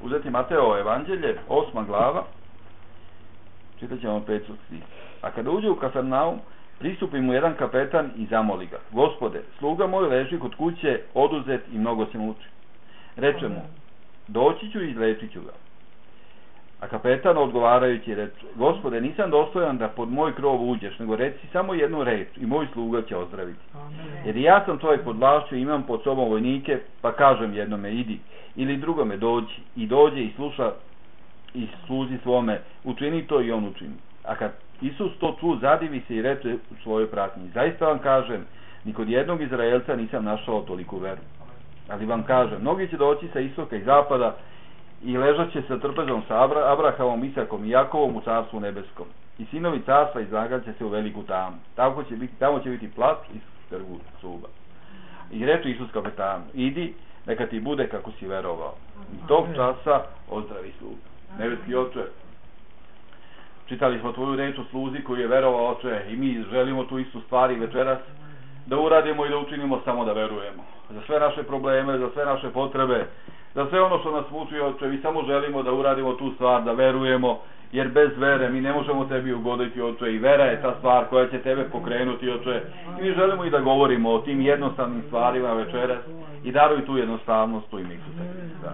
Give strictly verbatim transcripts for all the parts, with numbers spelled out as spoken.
uzeti Mateovo evanđelje, osma glava, čitat ćemo pet stih. A kada uđe u Kafarnaum, pristupi mu jedan kapetan i zamoli ga: Gospode, sluga moj leži kod kuće, oduzet i mnogo se muči. Reče mu: doći ću i izlečit ću ga. A kapetan odgovarajući reče: Gospode, nisam dostojan da pod moj krov uđeš, nego reci samo jednu reč i moj sluga će ozdraviti. Jer ja sam tvoj pod vlašću, imam pod sobom vojnike, pa kažem jednome idi, ili drugome dođi, i dođe i sluša i služi svome, učini to i on učini. A kad Isus to ču, zadivi se i reče u svojoj pratnji: zaista vam kažem, ni kod jednog Izraelca nisam našao toliku veru. Ali vam kažem, mnogi će doći sa istoka i zapada i ležat će sa trpezom sa Abra, Abrahamom, Isakom i Jakovom u carstvu nebeskom. I sinovi carstva izlagat će se u veliku tamu. Tako će biti, tamo će biti plač i skrgu zuba. I reče Isus kapetanu: idi, neka ti bude kako si verovao. I tog časa ozdravi sluga. Nebeski Oče, čitali smo tvoju reč o sluzi koji je verovao, Oče, i mi želimo tu istu stvari večeras da uradimo i da učinimo samo da verujemo. Za sve naše probleme, za sve naše potrebe, za sve ono što nas muči, Oče, mi samo želimo da uradimo tu stvar, da verujemo, jer bez vere mi ne možemo tebi ugoditi, Oče, i vera je ta stvar koja će tebe pokrenuti, Oče, i mi želimo i da govorimo o tim jednostavnim stvarima večeras i daruj tu jednostavnost u ime Isusa Hrista.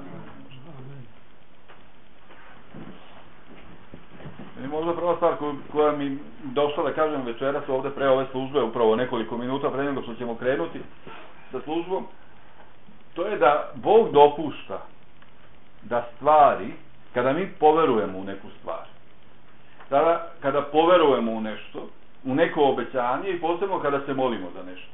I možda prva stvar koju, koja mi došla da kažem večeras ovde pre ove službe, upravo nekoliko minuta pre nego što ćemo krenuti sa službom, to je da Bog dopušta da stvari, kada mi poverujemo u neku stvar, tada kada poverujemo u nešto, u neko obećanje i posebno kada se molimo za nešto,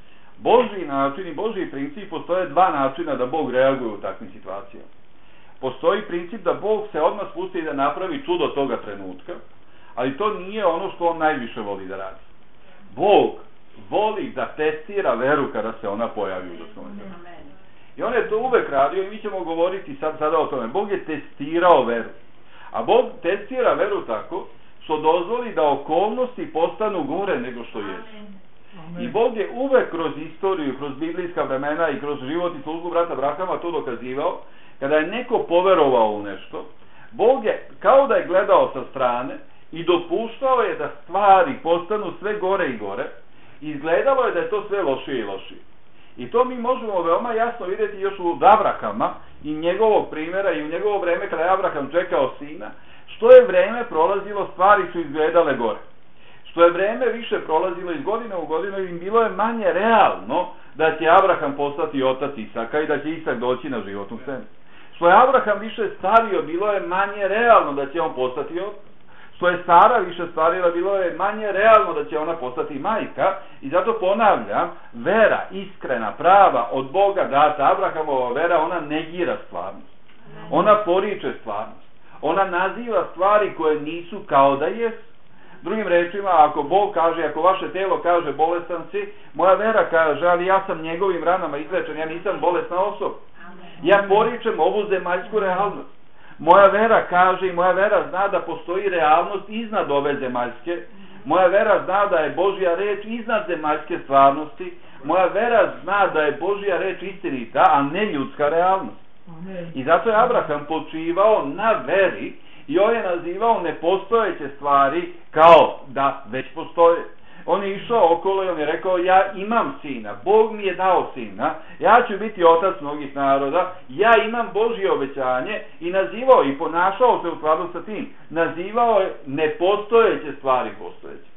Božji način i Božji princip, postoje dva načina da Bog reaguje u takvim situacijama. Postoji princip da Bog se odmah spusti da napravi čudo toga trenutka, ali to nije ono što on najviše voli da radi. Bog voli da testira veru kada se ona pojavi u ljudskom srcu. I on je to uvek radio i mi ćemo govoriti sad, sada o tome. Bog je testirao veru. A Bog testira veru tako što dozvoli da okolnosti postanu gore nego što jesu. I Bog je uvek kroz istoriju, kroz biblijska vremena i kroz život i službu brata Abrahama to dokazivao. Kada je neko poverovao u nešto, Bog je kao da je gledao sa strane i dopuštao je da stvari postanu sve gore i gore. Izgledalo je da je to sve lošije i lošije. I to mi možemo veoma jasno vidjeti još u Abrahama i njegovog primjera i u njegovo vreme kada je Abraham čekao sina. Što je vreme prolazilo, stvari su izgledale gore. Što je vreme više prolazilo iz godine u godinu, im bilo je manje realno da će Abraham postati otac Isaka i da će Isak doći na životnu scenu. Što je Abraham više stario, bilo je manje realno da će on postati otac. Što je Sara više starila, bilo je manje realno da će ona postati majka. I zato ponavljam, vera, iskrena, prava, od Boga data, Abrahamova vera, ona negira stvarnost. Ona poriče stvarnost. Ona naziva stvari koje nisu kao da jesu. Drugim rečima, ako Bog kaže, ako vaše telo kaže bolestan si, moja vera kaže, ali ja sam njegovim ranama izlečen, ja nisam bolesna osoba. Ja poričem ovu zemaljsku realnost. Moja vera kaže i moja vera zna da postoji realnost iznad ove zemaljske. Moja vera zna da je Božja reč iznad zemaljske stvarnosti. Moja vera zna da je Božja reč istinita, a ne ljudska realnost. I zato je Abraham počivao na veri i on je nazivao nepostojeće stvari kao da već postoje. On je išao okolo i on je rekao, ja imam sina, Bog mi je dao sina, ja ću biti otac mnogih naroda, ja imam Božje obećanje, i nazivao i ponašao se u skladu sa tim. Nazivao je nepostojeće stvari postojeće.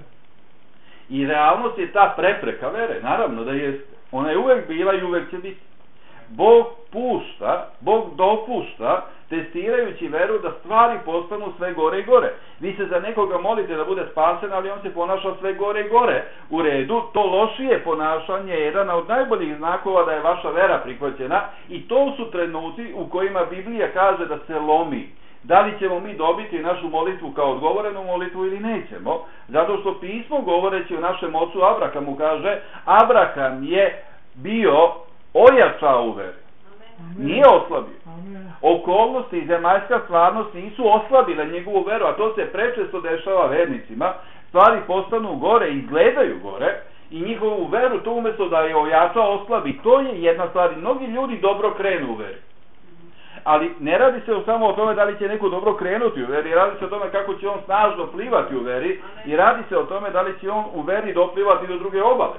I realnost je ta prepreka vere, naravno da je, ona je uvek bila i uvek će biti. Bog pušta, Bog dopušta, testirajući veru, da stvari postanu sve gore i gore. Vi se za nekoga molite da bude spasen, ali on se ponaša sve gore i gore. U redu, to lošije ponašanje je jedan od najboljih znakova da je vaša vera prihvaćena, i to su trenuci u kojima Biblija kaže da se lomi. Da li ćemo mi dobiti našu molitvu kao odgovorenu molitvu ili nećemo? Zato što pismo, govoreći o našem ocu Abrahamu, kaže, Abraham je bio ojačao u veri. Nije oslabio. Okolnosti i zemaljska stvarnost nisu oslabile njegovu veru, a to se prečesto dešava vernicima. Stvari postanu gore, izgledaju gore, i njihovu veru to umjesto da je ojača, oslabi. To je jedna stvar. Mnogi ljudi dobro krenu u veri. Ali ne radi se samo o tome da li će neko dobro krenuti u veri, radi se o tome kako će on snažno plivati u veri i radi se o tome da li će on u veri doplivati do druge obale.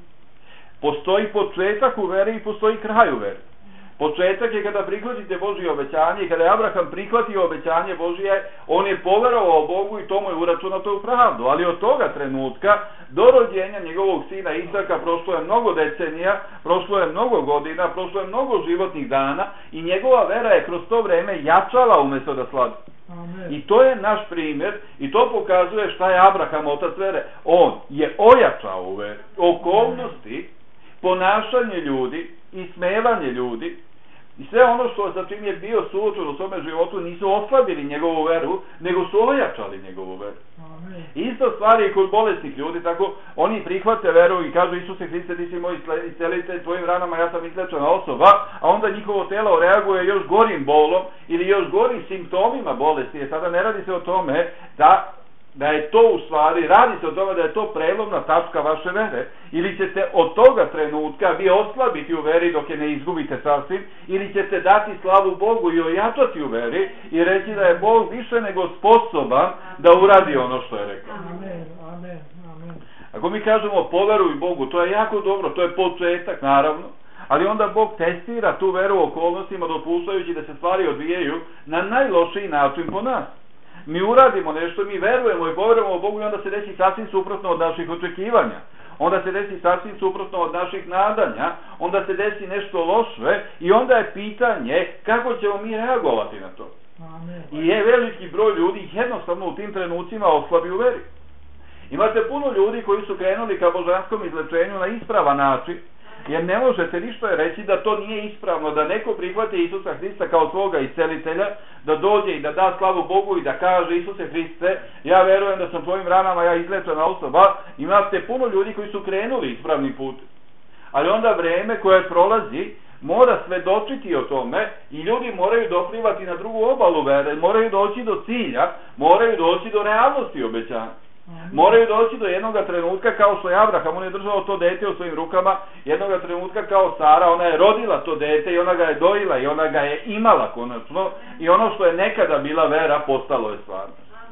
Postoji početak u veri i postoji kraj u veri. Početak je kada prihvatite Božje obećanje i kada je Abraham prihvatio obećanje Božje, on je poverovao Bogu i to mu je uračunato u pravdu. Ali od toga trenutka do rođenja njegovog sina Isaka prošlo je mnogo decenija, prošlo je mnogo godina, prošlo je mnogo životnih dana i njegova vera je kroz to vreme jačala umjesto da slabi. Amen. I to je naš primjer i to pokazuje šta je Abraham otac vere. On je ojačao u veri. Okolnosti, ponašanje ljudi, ismevanje ljudi i sve ono što sa čim je bio suočen u svome životu nisu oslabili njegovu veru, nego su ojačali njegovu veru. Amen. Isto stvari i kod bolesnih ljudi, tako oni prihvate veru i kažu Isuse Hriste, ti si moj iscelitelj, tvojim ranama ja sam izlečena osoba, a onda njihovo telo reaguje još gorim bolom ili još gorim simptomima bolesti. Jer sada ne radi se o tome da da je to u stvari, radi se o tome da je to prelomna tačka vaše vere, ili ćete od toga trenutka vi oslabiti u veri dok je ne izgubite sasvim, ili ćete dati slavu Bogu i ojačati u veri i reći da je Bog više nego sposoban da uradi ono što je rekao. Amen, amen, amen. Ako mi kažemo poveruj Bogu, to je jako dobro, to je početak naravno, ali onda Bog testira tu veru u okolnostima dopuštajući da se stvari odvijaju na najlošiji način po nas. Mi uradimo nešto, mi verujemo i poverujemo u Bogu i onda se desi sasvim suprotno od naših očekivanja. Onda se desi sasvim suprotno od naših nadanja, onda se desi nešto loše i onda je pitanje kako ćemo mi reagovati na to. Amen. I je veliki broj ljudi jednostavno u tim trenucima oslabi u veri. Imate puno ljudi koji su krenuli ka božanskom izlečenju na ispravan način, jer ne možete ništa reći da to nije ispravno, da neko prihvati Isusa Hrista kao svoga iscelitelja, da dođe i da da slavu Bogu i da kaže Isuse Hriste, ja verujem da sam tvojim ranama ja izlečena osoba. Imate puno ljudi koji su krenuli ispravni put, ali onda vreme koje prolazi mora svedočiti o tome i ljudi moraju doplivati na drugu obalu vere, moraju doći do cilja, moraju doći do realnosti obećanja. Moraju doći do jednoga trenutka kao što je Abraham, on je držao to dete u svojim rukama, jednoga trenutka kao Sara, ona je rodila to dete i ona ga je dojila i ona ga je imala konačno i ono što je nekada bila vera postalo je stvarno.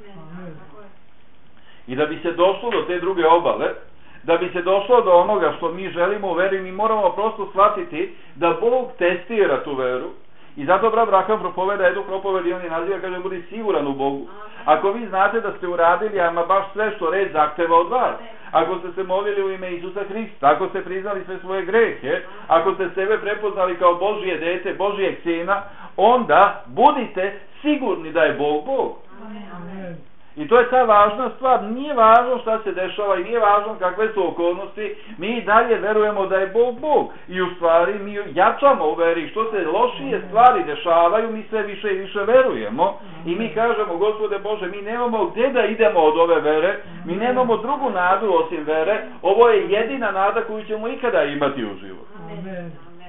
I da bi se došlo do te druge obale, da bi se došlo do onoga što mi želimo u veri, mi moramo prosto shvatiti da Bog testira tu veru. I zato brat Abraham propoveda jednu propoved i on je naziva, kaže, budi siguran u Bogu. Ako vi znate da ste uradili ama baš sve što red zahteva od vas, ako ste se molili u ime Isusa Hrista, ako ste priznali sve svoje grehe, ako ste sebe prepoznali kao Božje dete, Božjeg sina, onda budite sigurni da je Bog Bog. Amen. I to je ta važna stvar. Nije važno šta se dešava i nije važno kakve su okolnosti. Mi i dalje verujemo da je Bog Bog. I u stvari mi jačamo u veri. Što se lošije stvari dešavaju, mi sve više i više verujemo. I mi kažemo, Gospode Bože, mi nemamo gdje da idemo od ove vere. Mi nemamo drugu nadu osim vere. Ovo je jedina nada koju ćemo ikada imati u životu. Amen.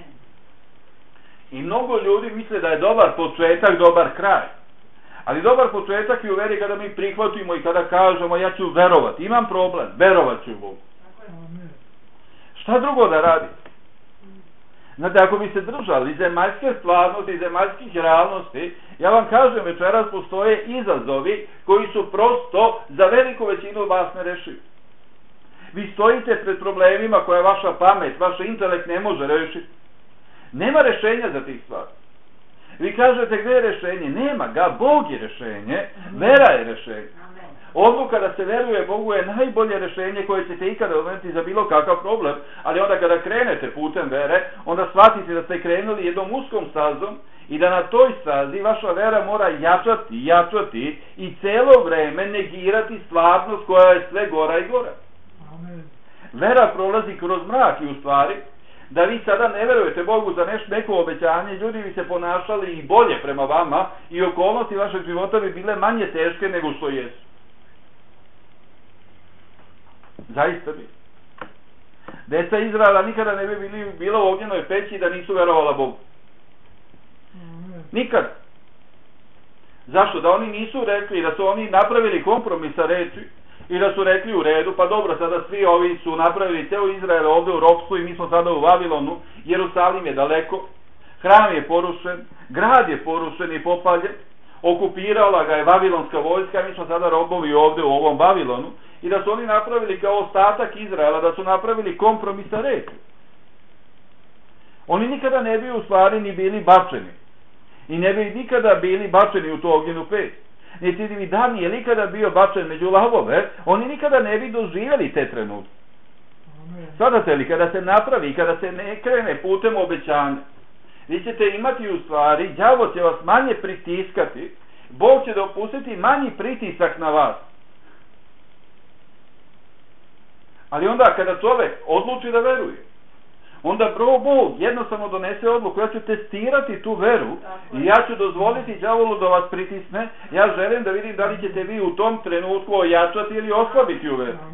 I mnogo ljudi misle da je dobar početak, dobar kraj. Ali dobar početak je u veri kada mi prihvatimo i kada kažemo ja ću verovati. Imam problem, verovat ću u Bogu. Šta drugo da radi? Znate, ako bi se držali zemaljske stvarnosti i zemaljskih realnosti, ja vam kažem, večeras postoje izazovi koji su prosto za veliku većinu vas nerešivi. Vi stojite pred problemima koje vaša pamet, vaš intelekt ne može rešiti. Nema rešenja za tih stvari. Vi kažete gdje je rešenje? Nema ga, Bog je rešenje, vera je rešenje. Odluka da se veruje Bogu je najbolje rešenje koje ćete ikada donijeti za bilo kakav problem, ali onda kada krenete putem vere, onda shvatite da ste krenuli jednom uskom stazom i da na toj stazi vaša vera mora jačati, jačati i celo vreme negirati stvarnost koja je sve gora i gora. Amen. Vera prolazi kroz mrak i u stvari da vi sada ne verujete Bogu za nešto, neko obećanje, ljudi bi se ponašali i bolje prema vama i okolnosti vašeg života bi bile manje teške nego što jesu. Zaista bi. Deca Izraela nikada ne bi bili bila u ognjenoj peći da nisu verovala Bogu. Nikad. Zašto? Da oni nisu rekli, da su oni napravili kompromis sa reči i da su rekli u redu, pa dobro, sada svi ovi su napravili ceo Izrael ovdje u ropstvu i mi smo sada u Vavilonu, Jerusalim je daleko, hram je porušen, grad je porušen i popaljen, okupirala ga je vavilonska vojska, mi smo sada robovi ovdje u ovom Vavilonu, i da su oni napravili kao ostatak Izraela, da su napravili kompromis sa reči. Oni nikada ne bi u stvari ni bili bačeni. I ne bi nikada bili bačeni u to ognjenu peć. Niti bi Danijel nikada bio bačen među lavove, oni nikada ne bi doživjeli te trenutke. Sadate li, kada se napravi, kada se ne krene putem obećanja, vi ćete imati u stvari, đavo će vas manje pritiskati, Bog će dopustiti manji pritisak na vas. Ali onda kada čovjek odluči da veruje, onda prvo Bog jednostavno donese odluku, ja ću testirati tu veru i ja ću dozvoliti đavolu da vas pritisne, ja želim da vidim da li ćete vi u tom trenutku ojačati ili oslabiti u veru.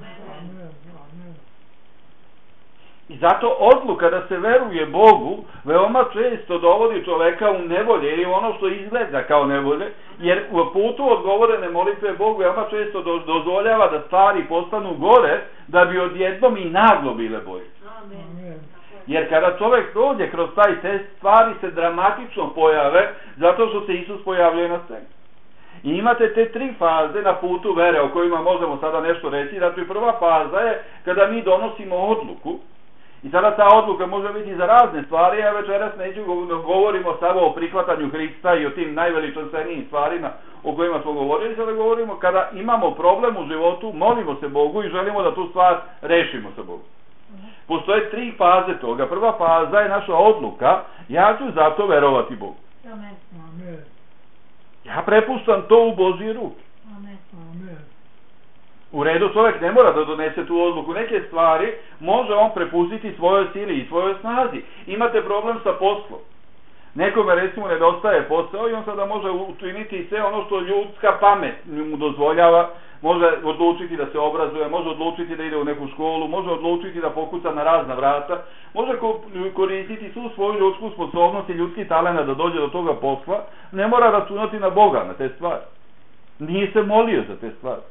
I zato odluka da se veruje Bogu veoma često dovodi čoveka u nevolje ili ono što izgleda kao nevolje, jer u putu odgovorene molitve Bogu veoma često dozvoljava da stvari postanu gore, da bi odjednom i naglo bile bolje. Jer kada čovjek prođe kroz taj test, stvari se dramatično pojave zato što se Isus pojavljuje na sceni. I imate te tri faze na putu vere o kojima možemo sada nešto reći. Znači prva faza je kada mi donosimo odluku. I sada ta odluka može biti za razne stvari, a večeras neću govorimo samo o prihvatanju Hrista i o tim najveličanstvenijim stvarima o kojima smo govorili, sada govorimo kada imamo problem u životu, molimo se Bogu i želimo da tu stvar rešimo sa Bogom. Postoje tri faze toga. Prva faza je naša odluka, ja ću zato verovati Bogu. Ja prepuštam to u Božje ruke. U redu, čovjek ne mora da donese tu odluku. Neke stvari može on prepustiti svojoj sili i svojoj snazi. Imate problem sa poslom. Nekome recimo nedostaje posao i on sada može učiniti sve ono što ljudska pamet mu dozvoljava. Može odlučiti da se obrazuje, može odlučiti da ide u neku školu, može odlučiti da pokuca na razna vrata, može koristiti svu svoju ljudsku sposobnost i ljudski talent da dođe do toga posla. Ne mora računati na Boga na te stvari. Nije se molio za te stvari.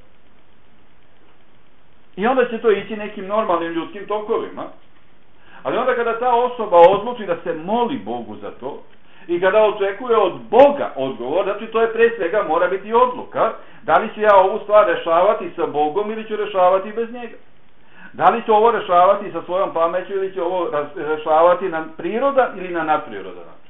I onda će to ići nekim normalnim ljudskim tokovima. Ali onda kada ta osoba odluči da se moli Bogu za to i kada očekuje od Boga odgovor, znači to je pre svega mora biti odluka, da li ću ja ovu stvar rešavati sa Bogom ili ću rešavati bez njega. Da li ću ovo rešavati sa svojom pameću ili ću ovo rešavati na priroda ili na nadpriroda način.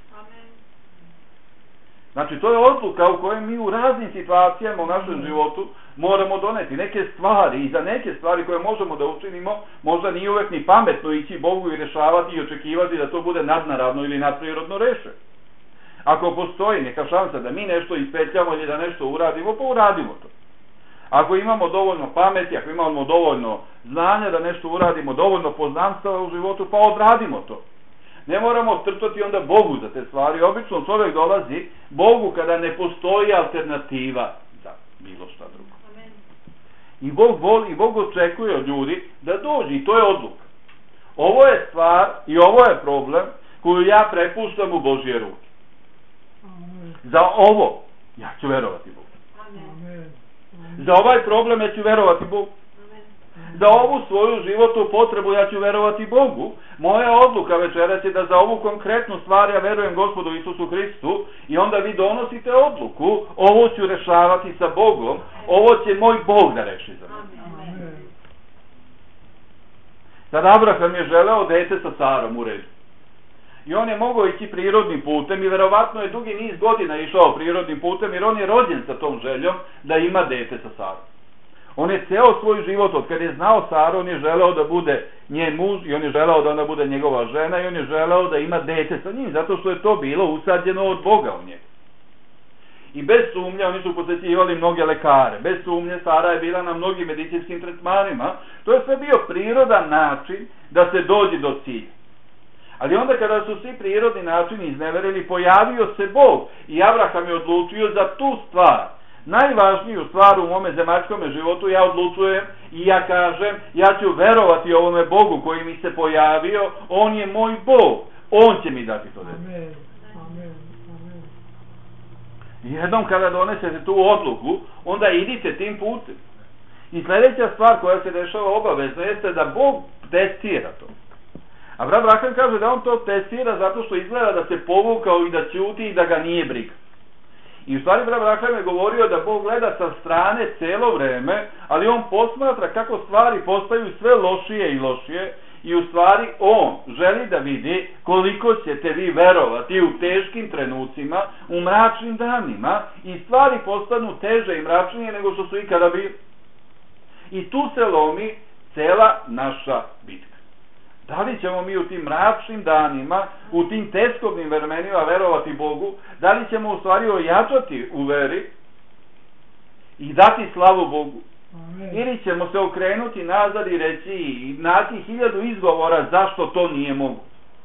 Znači to je odluka u kojoj mi u raznim situacijama u našem životu moramo doneti neke stvari i za neke stvari koje možemo da učinimo, možda nije uvek ni pametno ići Bogu i rešavati i očekivati da to bude nadnaravno ili nadprirodno rešeno. Ako postoji neka šansa da mi nešto ispetljamo ili da nešto uradimo, pa uradimo to. Ako imamo dovoljno pameti, ako imamo dovoljno znanja da nešto uradimo, dovoljno poznanstva u životu, pa odradimo to. Ne moramo trčati onda Bogu za te stvari. Obično čovjek dolazi Bogu kada ne postoji alternativa za bilo šta drugo. I Bog voli, i Bog očekuje od ljudi da dođe i to je odluka. Ovo je stvar i ovo je problem koju ja prepuštam u Božje ruke. Za ovo ja ću verovati Bogu. Za ovaj problem ja ću verovati Bogu. Za ovu svoju životnu potrebu ja ću verovati Bogu. Moja odluka večeras je da za ovu konkretnu stvar ja verujem Gospodu Isusu Hristu i onda vi donosite odluku, ovo ću rešavati sa Bogom, ovo će moj Bog da reši za mene. Sad Abraham je želeo dete sa Sarom u redu. I on je mogao ići prirodnim putem i verovatno je dugi niz godina išao prirodnim putem jer on je rođen sa tom željom da ima dete sa Sarom. On je ceo svoj život, od kad je znao Saru, on je želeo da bude njen muž i on je želeo da ona bude njegova žena i on je želeo da ima dete sa njim, zato što je to bilo usađeno od Boga u njega. I bez sumnje, oni su posećivali mnoge lekare, bez sumnje Sara je bila na mnogim medicinskim tretmanima, to je sve bio prirodan način da se dođe do cilja. Ali onda kada su svi prirodni načini izneverili, pojavio se Bog i Abraham je odlučio za tu stvar. Najvažniju stvar u mome zemaljskome životu ja odlučujem i ja kažem, ja ću verovati ovome Bogu koji mi se pojavio, on je moj Bog, on će mi dati to dete. Amen. Amen. Amen. Jednom kada donesete tu odluku, onda idite tim putem. I sljedeća stvar koja se dešava obavezno jeste da Bog testira to. A brat Branham kaže da on to testira zato što izgleda da se povukao i da ćuti i da ga nije briga. I u stvari brat Branham je govorio da Bog gleda sa strane cijelo vreme, ali on posmatra kako stvari postaju sve lošije i lošije i u stvari on želi da vidi koliko ćete vi verovati u teškim trenucima, u mračnim danima i stvari postanu teže i mračnije nego što su ikada bili. I tu se lomi cela naša bitka. Da li ćemo mi u tim mračnim danima, u tim teskobnim vremenima verovati Bogu, da li ćemo u stvari ojačati u veri i dati slavu Bogu, Amen. ili ćemo se okrenuti nazad i reći i naći hiljadu izgovora zašto to nije moguće.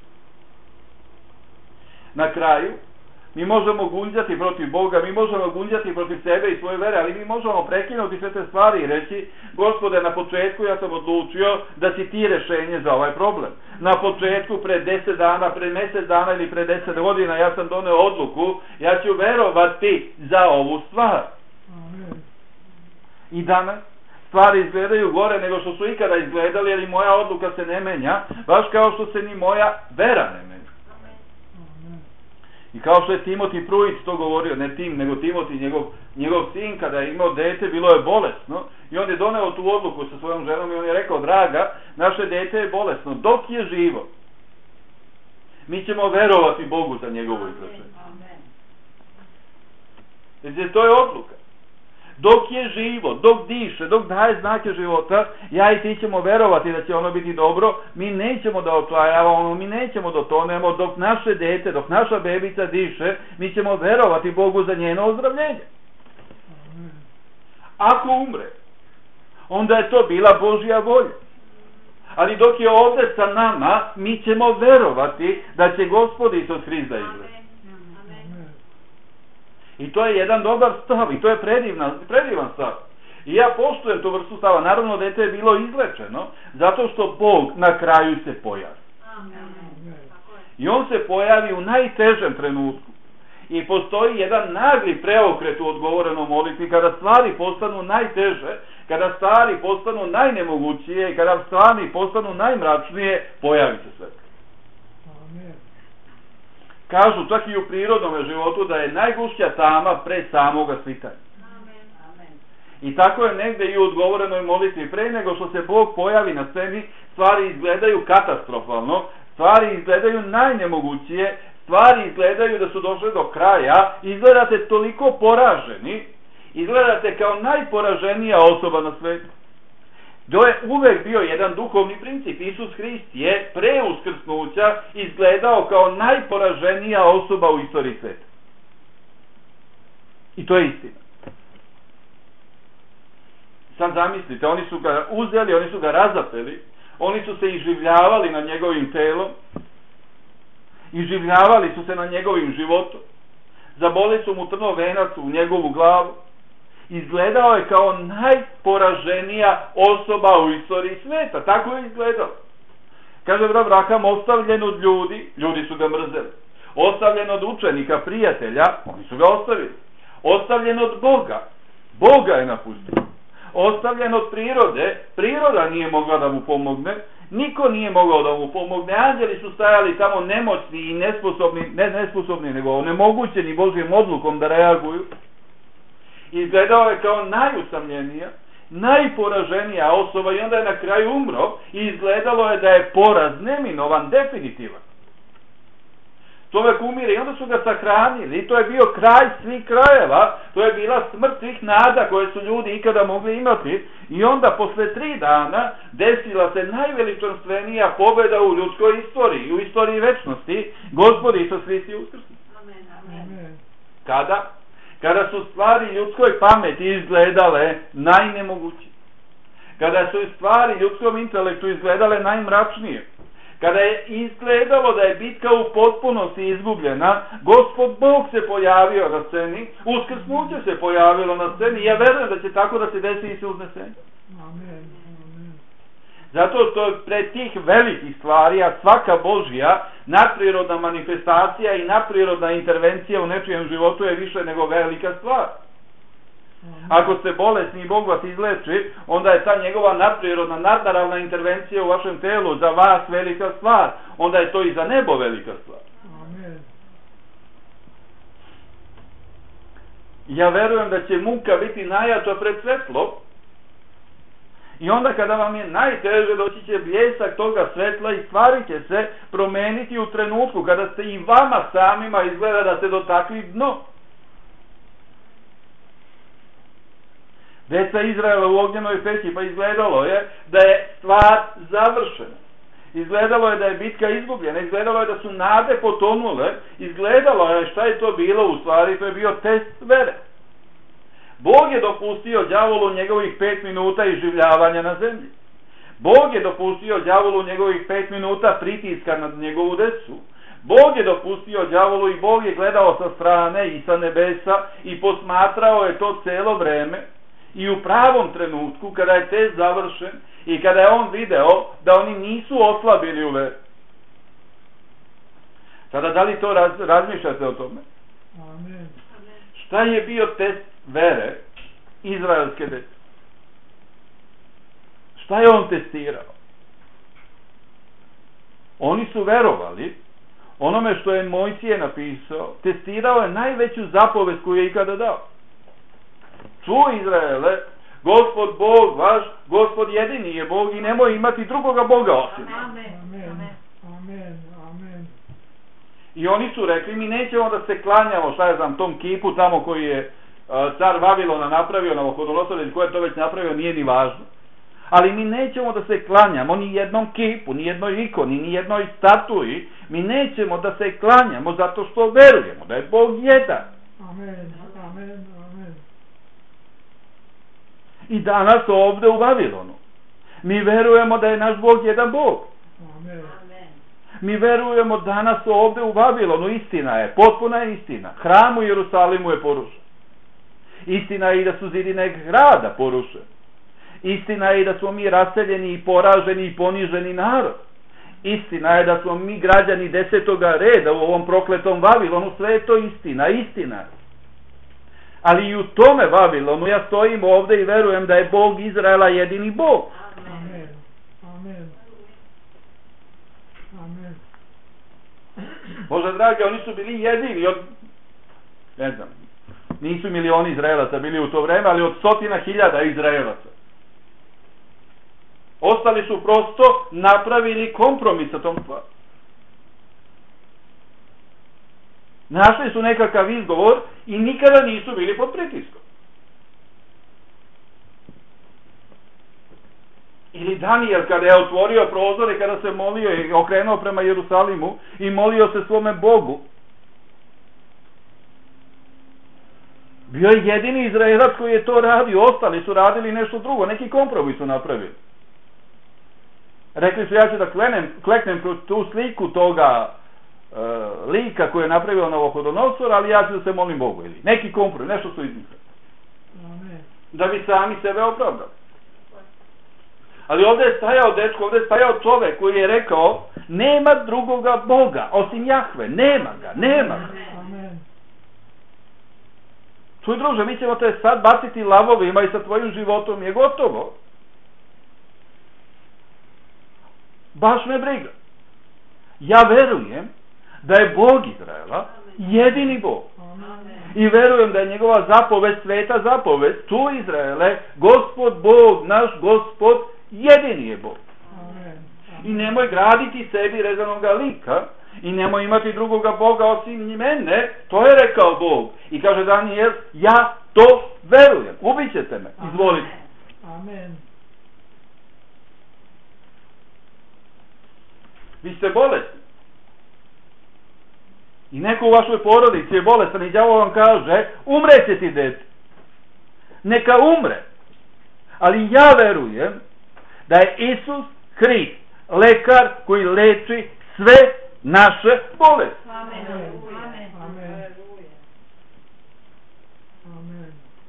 Na kraju, mi možemo gunđati protiv Boga, mi možemo gunđati protiv sebe i svoje vere, ali mi možemo prekinuti sve te stvari i reći: Gospode, na početku ja sam odlučio da si ti rješenje za ovaj problem. Na početku, pred deset dana, pred mjesec dana ili pred deset godina ja sam doneo odluku, ja ću verovati za ovu stvar. Amen. I danas stvari izgledaju gore nego što su ikada izgledali, jer i moja odluka se ne menja, baš kao što se ni moja vera ne menja. Amen. I kao što je Timoti Pruić to govorio, ne Tim, nego Timoti, njegov, njegov sin, kada je imao dete, bilo je bolesno i on je doneo tu odluku sa svojom ženom i on je rekao: draga, naše dete je bolesno, dok je živo mi ćemo verovati Bogu za njegovo izvršenje. Znači, to je odluka. Dok je živo, dok diše, dok daje znake života, ja i ti ćemo verovati da će ono biti dobro. Mi nećemo da otvajavamo, mi nećemo da tonemo. Dok naše dete, dok naša bebica diše, mi ćemo verovati Bogu za njeno ozdravljenje. Ako umre, onda je to bila Božja volja. Ali dok je ovdje sa nama, mi ćemo verovati da će Gospod Isus Hrist da izgleda. I to je jedan dobar stav i to je predivan, predivan stav. I ja poštujem tu vrstu stava. Naravno, dete je bilo izlečeno zato što Bog na kraju se pojavi. Amen. I on se pojavi u najtežem trenutku. I postoji jedan nagli preokret u odgovorenom molitvi kada stvari postanu najteže, kada stvari postanu najnemogućije i kada stvari postanu najmračnije, pojavi se sve. Amen. Kažu čak i u prirodnom životu da je najgušća tama pre samoga svitanja. I tako je negdje i u odgovorenoj molitvi. Pre nego što se Bog pojavi na sceni, stvari izgledaju katastrofalno, stvari izgledaju najnemogućije, stvari izgledaju da su došle do kraja, izgledate toliko poraženi, izgledate kao najporaženija osoba na svijetu. To je uvek bio jedan duhovni princip. Isus Hrist je pre uskrsnuća izgledao kao najporaženija osoba u istoriji sveta. I to je istina. Sad zamislite, oni su ga uzeli, oni su ga razapeli, oni su se iživljavali na njegovim telom, iživljavali su se na njegovim životom, zaboli su mu trnov venac u njegovu glavu. Izgledao je kao najporaženija osoba u istoriji sveta. Tako je izgledao. Kaže brat Branham, ostavljen od ljudi, ljudi su ga mrzeli. Ostavljen od učenika, prijatelja, oni su ga ostavili. Ostavljen od Boga, Boga je napustio. Ostavljen od prirode, priroda nije mogla da mu pomogne, niko nije mogao da mu pomogne, anđeli su stajali tamo nemoćni i nesposobni, ne nesposobni, nego onemogućeni Božjim odlukom da reaguju. Izgledao je kao najusamljenija, najporaženija osoba i onda je na kraju umro i izgledalo je da je poraz neminovan, definitivan. Čovjek umire i onda su ga sahranili i to je bio kraj svih krajeva, to je bila smrt svih nada koje su ljudi ikada mogli imati i onda posle tri dana desila se najveličanstvenija pobjeda u ljudskoj istoriji, u istoriji večnosti, Gospod Isus Hrist je uskrsnuo. Amen. Kada? Kada su stvari ljudskoj pameti izgledale najnemogućije. Kada su stvari ljudskom intelektu izgledale najmračnije. Kada je izgledalo da je bitka u potpunosti izgubljena, Gospod Bog se pojavio na sceni, uskrsnuće se pojavilo na sceni i ja verujem da će tako da se desi i se uznesenje. Amen. Amen. Zato što pred tih velikih stvari, a svaka Božja nadprirodna manifestacija i nadprirodna intervencija u nečijem životu je više nego velika stvar. Ako ste bolesni i Bog vas izleči, onda je ta njegova nadprirodna, nadnaravna intervencija u vašem telu za vas velika stvar. Onda je to i za nebo velika stvar. Amen. Ja verujem da će muka biti najjača pred svetlo. I onda kada vam je najteže, doći će bljesak toga svetla i stvari će se promeniti u trenutku kada ste i vama samima izgleda da ste dotakli dno. Deca Izraela u ognjenoj peći, pa izgledalo je da je stvar završena. Izgledalo je da je bitka izgubljena, izgledalo je da su nade potonule, izgledalo je šta je to bilo u stvari, to je bio test vere. Bog je dopustio đavolu njegovih pet minuta iživljavanja na zemlji. Bog je dopustio đavolu njegovih pet minuta pritiska nad njegovu decu. Bog je dopustio đavolu i Bog je gledao sa strane i sa nebesa i posmatrao je to celo vreme. I u pravom trenutku, kada je test završen i kada je on video da oni nisu oslabili u veri. Sada, da li to raz, razmišljate o tome? Amen. Šta je bio test vere izraelske dece? Šta je on testirao? Oni su verovali onome što je Mojsije napisao, testirao je najveću zapovest koju je ikada dao. Čuj Izraele, Gospod Bog vaš, Gospod jedini je Bog i nemoj imati drugoga Boga osim. Amen. Amen. Amen. I oni su rekli, mi nećemo da se klanjamo, šta je znam, tom kipu tamo koji je uh, car Vavilona napravio, Navohodonosor, ili ko je to već napravio, nije ni važno. Ali mi nećemo da se klanjamo ni jednom kipu, ni jednoj ikoni, ni jednoj statuji. Mi nećemo da se klanjamo zato što verujemo da je Bog jedan. Amen. Amen. Amen. I danas ovdje u Vavilonu mi verujemo da je naš Bog jedan Bog. Amen. Mi verujemo danas ovdje u Vavilonu, istina je, potpuna je istina. Hram u Jerusalimu je porušen. Istina je i da su zidine grada porušene. Istina je i da smo mi raseljeni i poraženi i poniženi narod. Istina je da smo mi građani desetoga reda u ovom prokletom Vavilonu, sve je to istina, istina je. Ali i u tome Vavilonu ja stojim ovdje i verujem da je Bog Izraela jedini Bog. Amen. Amen. Amen. Bože drage, oni su bili jedini od, ne znam, nisu milioni Izraelaca bili u to vreme, ali od stotina hiljada Izraelaca. Ostali su prosto napravili kompromis sa tom stvari. Našli su nekakav izgovor i nikada nisu bili pod pritiskom. Ili Danijel kada je otvorio prozore, kada se molio i okrenuo prema Jerusalimu i molio se svome Bogu. Bio je jedini Izraelac koji je to radio, ostali su radili nešto drugo, neki kompromis su napravili. Rekli su, ja ću da klenem, kleknem tu sliku toga uh, lika koji je napravio Navohodonosor, ali ja ću da se molim Bogu. Ili neki kompromis, nešto su izmislili. Da bi sami sebe opravdali. Ali ovdje je stajao dečko, ovdje je stajao čovjek koji je rekao, nema drugoga Boga, osim Jahve, nema ga, nema ga. Amen. Čuj druže, mi ćemo te sad baciti lavovima i sa tvojim životom je gotovo. Baš me briga. Ja verujem da je Bog Izraela jedini Bog. Amen. I verujem da je njegova zapovest, sveta zapovest, čuj Izraele, Gospod Bog, naš Gospod, jedini je Bog. Amen. I nemoj graditi sebi rezanoga lika i nemoj imati drugoga Boga osim mene, to je rekao Bog. I kaže Danijel, ja to verujem. Ubićete me, izvolite. Amen. Vi ste bolesni. I neko u vašoj porodici je bolestan i đavo vam kaže, umreće ti dete. Neka umre. Ali ja verujem da je Isus Hrist lekar koji leči sve naše bolesti. Amen. Amen. Amen. Amen.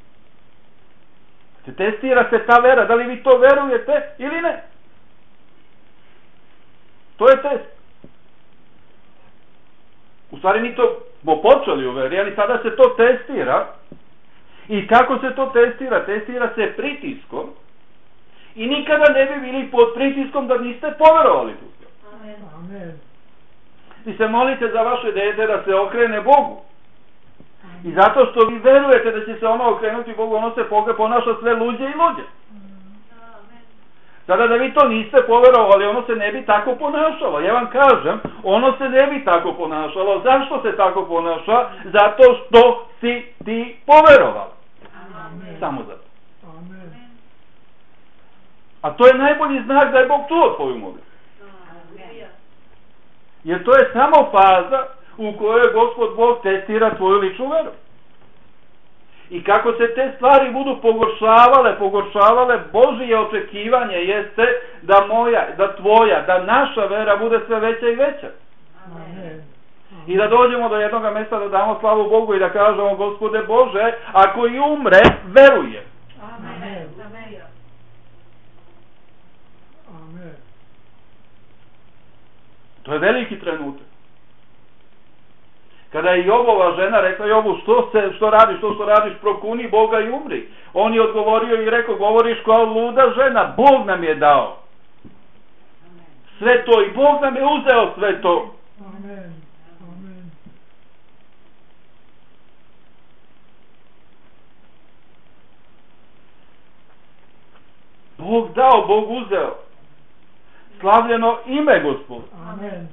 Se testira se ta vera, da li vi to verujete ili ne. To je test. U stvari mi to smo počeli u veri, ali sada se to testira I kako se to testira? Testira se pritiskom. I nikada ne bi bili pod pritiskom da niste poverovali tu. Amen. Vi se molite za vaše dete da se okrene Bogu. I zato što vi verujete da će se ono okrenuti Bogu, ono se ponaša sve luđe i luđe. Sada da vi to niste poverovali, ono se ne bi tako ponašalo. Ja vam kažem, ono se ne bi tako ponašalo. Zašto se tako ponaša? Zato što si ti poverovao. Amen. Samo zato. Amen. A to je najbolji znak da je Bog čuo tvoju molitvu. Jer to je samo faza u kojoj Gospod Bog testira tvoju ličnu veru. I kako se te stvari budu pogoršavale, pogoršavale, Božije očekivanje jeste da moja, da tvoja, da naša vera bude sve veća i veća. Amen. I da dođemo do jednog mjesta da damo slavu Bogu i da kažemo, Gospode Bože, ako i umre, veruje. Amen. Amen. To je veliki trenutak. Kada je Jobova žena rekla Jobu, što, se, što radiš, što, što radiš, prokuni Boga i umri. On je odgovorio i rekao, govoriš kao luda žena, Bog nam je dao sve to i Bog nam je uzeo sve to. Amen. Amen. Bog dao, Bog uzeo. Slavljeno ime Gospod. Amen.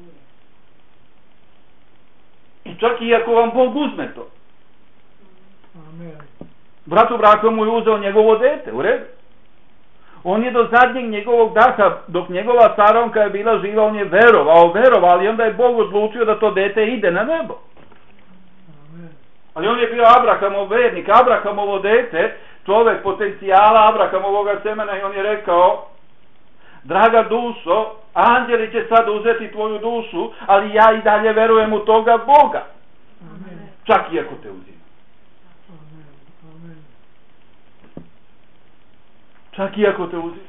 I čak i ako vam Bog uzme to. Amen. Bratu braka mu je uzeo njegovo dete, u redu. On je do zadnjeg njegovog daha, dok njegova staronka je bila živa, on je verovao, verovao, ali onda je Bog odlučio da to dete ide na nebo. Amen. Ali on je bio Abrahamov vernik, Abrahamovo dete, čovek potencijala Abrahamovoga semena, i on je rekao, draga dušo, anđeli će sad uzeti tvoju dušu, ali ja i dalje verujem u toga Boga. Amen. Čak i ako te uzima. Amen. Amen. Čak i ako te uzima.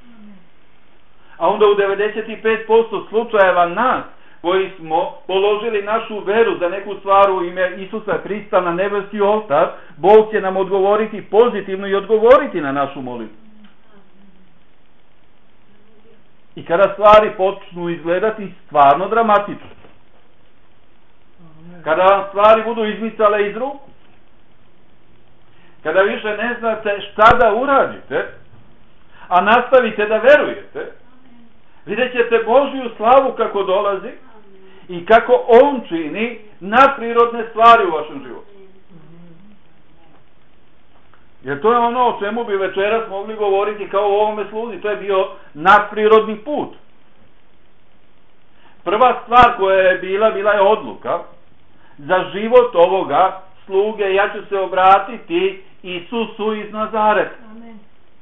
A onda u devedeset pet posto slučajeva nas, koji smo položili našu veru za neku stvar u ime Isusa Hrista na nebeski oltar, Bog će nam odgovoriti pozitivno i odgovoriti na našu molitvu. I kada stvari počnu izgledati stvarno dramatično, Amen. kada vam stvari budu izmicale iz ruku, kada više ne znate šta da uradite, a nastavite da verujete, vidjet ćete Božju slavu kako dolazi i kako On čini nadprirodne stvari u vašem životu. Jer to je ono o čemu bi večeras mogli govoriti kao u ovome sluzi. To je bio nadprirodni put. Prva stvar koja je bila, bila je odluka za život ovoga sluge. Ja ću se obratiti Isusu iz Nazareta. Amen.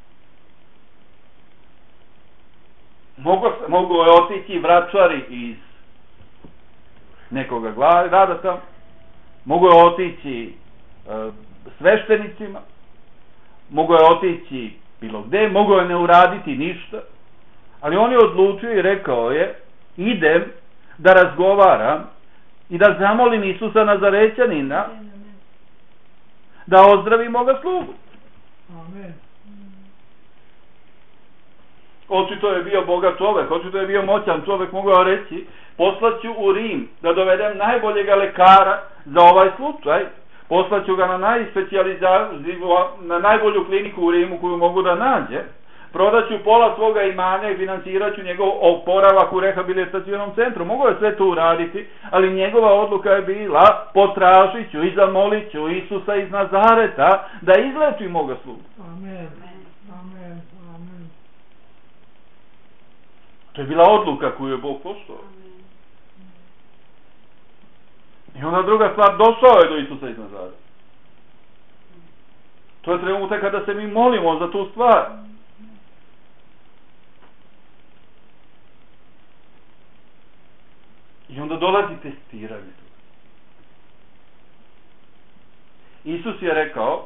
Mogu, mogu je otići vračari iz nekoga grada tamo. Mogu je otići e, sveštenicima. Mogu je otići bilo gde, mogu je ne uraditi ništa, ali on je odlučio i rekao je, idem da razgovaram i da zamolim Isusa Nazarećanina da ozdravi moga slugu. Amen. Očito je bio bogat čovek, očito je bio moćan čovek, mogao reći, poslaću u Rim da dovedem najboljega lekara za ovaj slučaj, poslaću ga na najspecijalizaciju, na najbolju kliniku u Rimu koju mogu da nađe, prodaću pola svoga imanja i financiraću njegov oporavak u rehabilitacionom centru. Mogu je sve to uraditi, ali njegova odluka je bila, potražit ću i zamolit ću Isusa iz Nazareta da izleči moga slugu. Amen. Amen. Amen. To je bila odluka koju je Bog poštovao. I onda druga stvar, došao je do Isusa iz Nazareta. To je trenutak kada se mi molimo za tu stvar. I onda dolazi testiranje. Isus je rekao,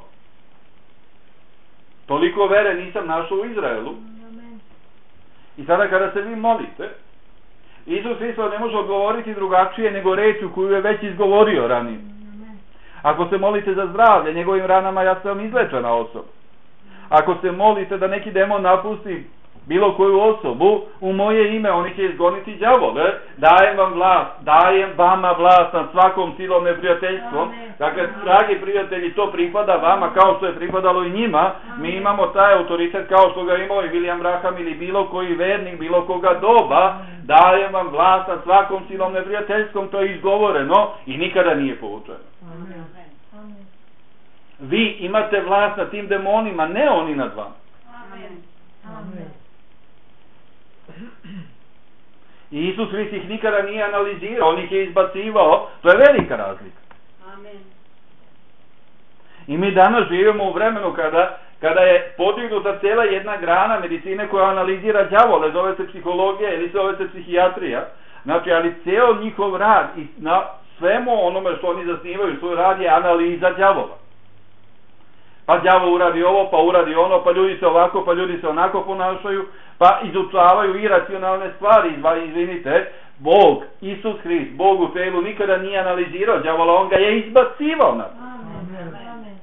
toliko vere nisam našao u Izraelu. I sada kada se vi molite, Isus isto ne može odgovoriti drugačije nego rečju koju je već izgovorio ranije. Ako se molite za zdravlje, njegovim ranama ja sam izlečena osoba. Ako se molite da neki demon napusti bilo koju osobu, u moje ime oni će izgoniti đavole. Dajem vam vlast, dajem vama vlast nad svakom silom neprijateljstvom. Dakle, dragi prijatelji, to pripada vama kao što je pripadalo i njima. Mi imamo taj autoritet kao što ga imao i William Branham ili bilo koji vernik, bilo koga doba. Dajem vam vlast nad svakom silom neprijateljstvom, to je izgovoreno i nikada nije povučeno. Vi imate vlast nad tim demonima, ne oni nad vama. Amen. Amen. I Isus Hrist ih nikada nije analizirao, on ih je izbacivao, to je velika razlika. Amen. I mi danas živimo u vremenu kada, kada je podignuta cijela jedna grana medicine koja analizira đavole, zove se psihologija ili zove se psihijatrija. Znači, ali cijel njihov rad i na svemu onome što oni zasnivaju svoj rad je analiza đavola. Pa đavo uradi ovo, pa uradi ono, pa ljudi se ovako, pa ljudi se onako ponašaju, pa izučavaju iracionalne stvari. Izvinite, Bog, Isus Hrist, Bog u telu nikada nije analizirao đavola, on ga je izbacivao na to. Amen. Amen.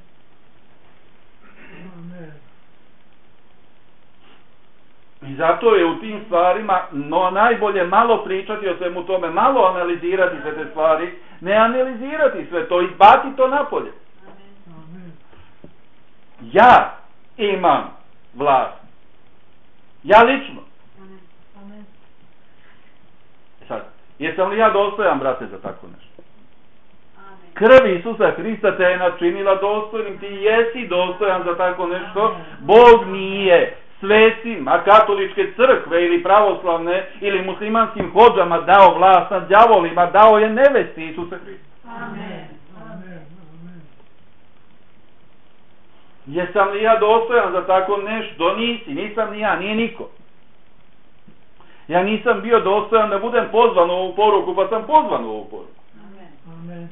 I zato je u tim stvarima no, najbolje malo pričati o svemu tome, malo analizirati sve te stvari, ne analizirati sve to, izbati to napolje. Ja imam vlast. Ja lično. Amen. Sad, jesam li ja dostojan, brate, za tako nešto? Amen. Krv Isusa Hrista te je načinila dostojnim, ti jesi dostojan za tako nešto. Bog nije svecima katoličke crkve ili pravoslavne ili muslimanskim hodžama dao vlast nad đavolima, dao je nevesti Isusa Hrista. Amen. Amen. Jesam li ja dostojan za tako nešto? Nisi, nisam ni ja, nije niko. Ja nisam bio dostojan da budem pozvan u ovu poruku, pa sam pozvan u ovu poruku. Amen.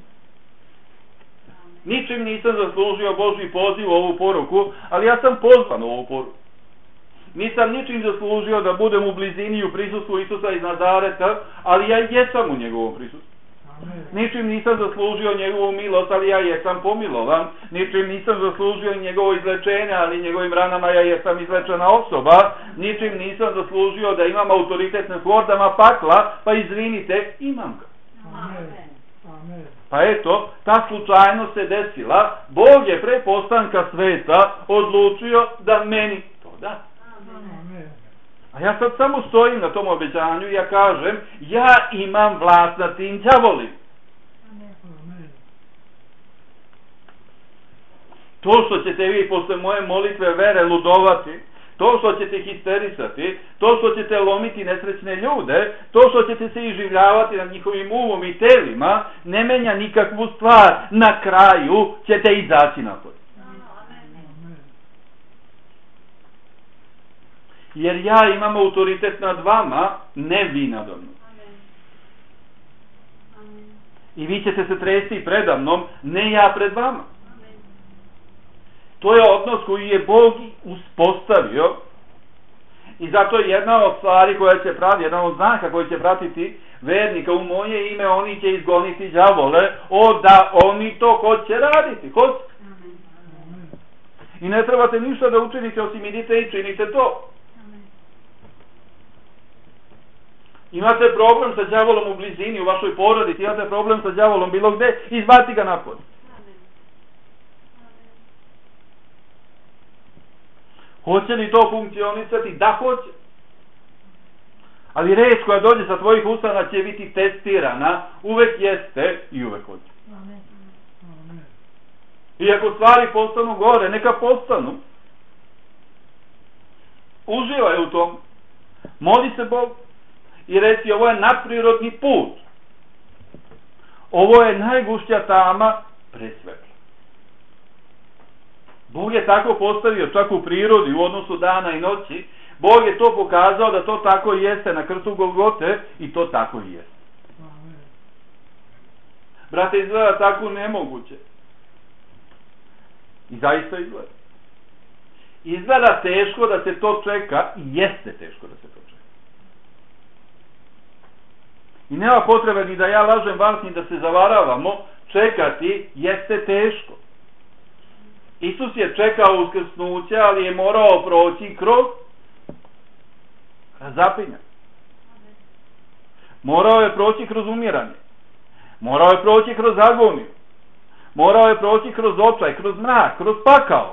Ničim nisam zaslužio Božji poziv u ovu poruku, ali ja sam pozvan u ovu poruku. Nisam ničim zaslužio da budem u blizini u prisustvu Isusa iz Nazareta, ali ja jesam u njegovom prisustvu. Ničim nisam zaslužio njegovu milost, ali ja jesam pomilovan. Ničim nisam zaslužio njegovo izlečenje, ali njegovim ranama ja jesam izlečena osoba. Ničim nisam zaslužio da imam autoritet nad hordama pakla, pa izvinite, imam ga. Amen. Amen. Pa eto, ta slučajnost se desila, Bog je pre postanka sveta odlučio da meni to da. Amen. A ja sad samo stojim na tom obećanju i ja kažem, ja imam vlast nad tim đavolima. Amen. To što ćete vi posle moje molitve vere ludovati, to što ćete histerisati, to što ćete lomiti nesrećne ljude, to što ćete se iživljavati nad njihovim umom i telima, ne menja nikakvu stvar. Na kraju ćete izaći napolje. Jer ja imam autoritet nad vama, ne vi nado mnom. I vi ćete se tresti predamnom, ne ja pred vama. To je odnos koji je Bog uspostavio i zato je jedna od stvari koja će pratiti, jedna od znaka koji će pratiti vernika u moje ime, oni će izgoniti đavole, o da oni to hoće raditi, hoće. I ne trebate ništa da učinite osim idite i činite to. Imate problem sa đavolom u blizini, u vašoj porodici, imate problem sa đavolom bilo gde, izbaci ga napolje. Hoće li to funkcionisati? Da, hoće. Ali reč koja dođe sa tvojih ustana će biti testirana, uvek jeste i uvek hoće. I ako stvari postanu gore, neka postanu. Uživaj u tom. Moli se Bog i reci, ovo je nadprirodni put. Ovo je najgušća tama pre svetla. Bog je tako postavio čak u prirodi u odnosu dana i noći. Bog je to pokazao da to tako jeste na krstu Golgote i to tako i jeste. Brate, izgleda tako nemoguće. I zaista izgleda. Izgleda teško da se to čeka i jeste teško da se to čeka. I nema potrebe ni da ja lažem vas ni da se zavaravamo. čekati jeste teško. Isus je čekao uskrsnuće, ali je morao proći kroz razapinja. Morao je proći kroz umiranje. Morao je proći kroz agoniju. Morao je proći kroz očaj, kroz mrak, kroz pakao.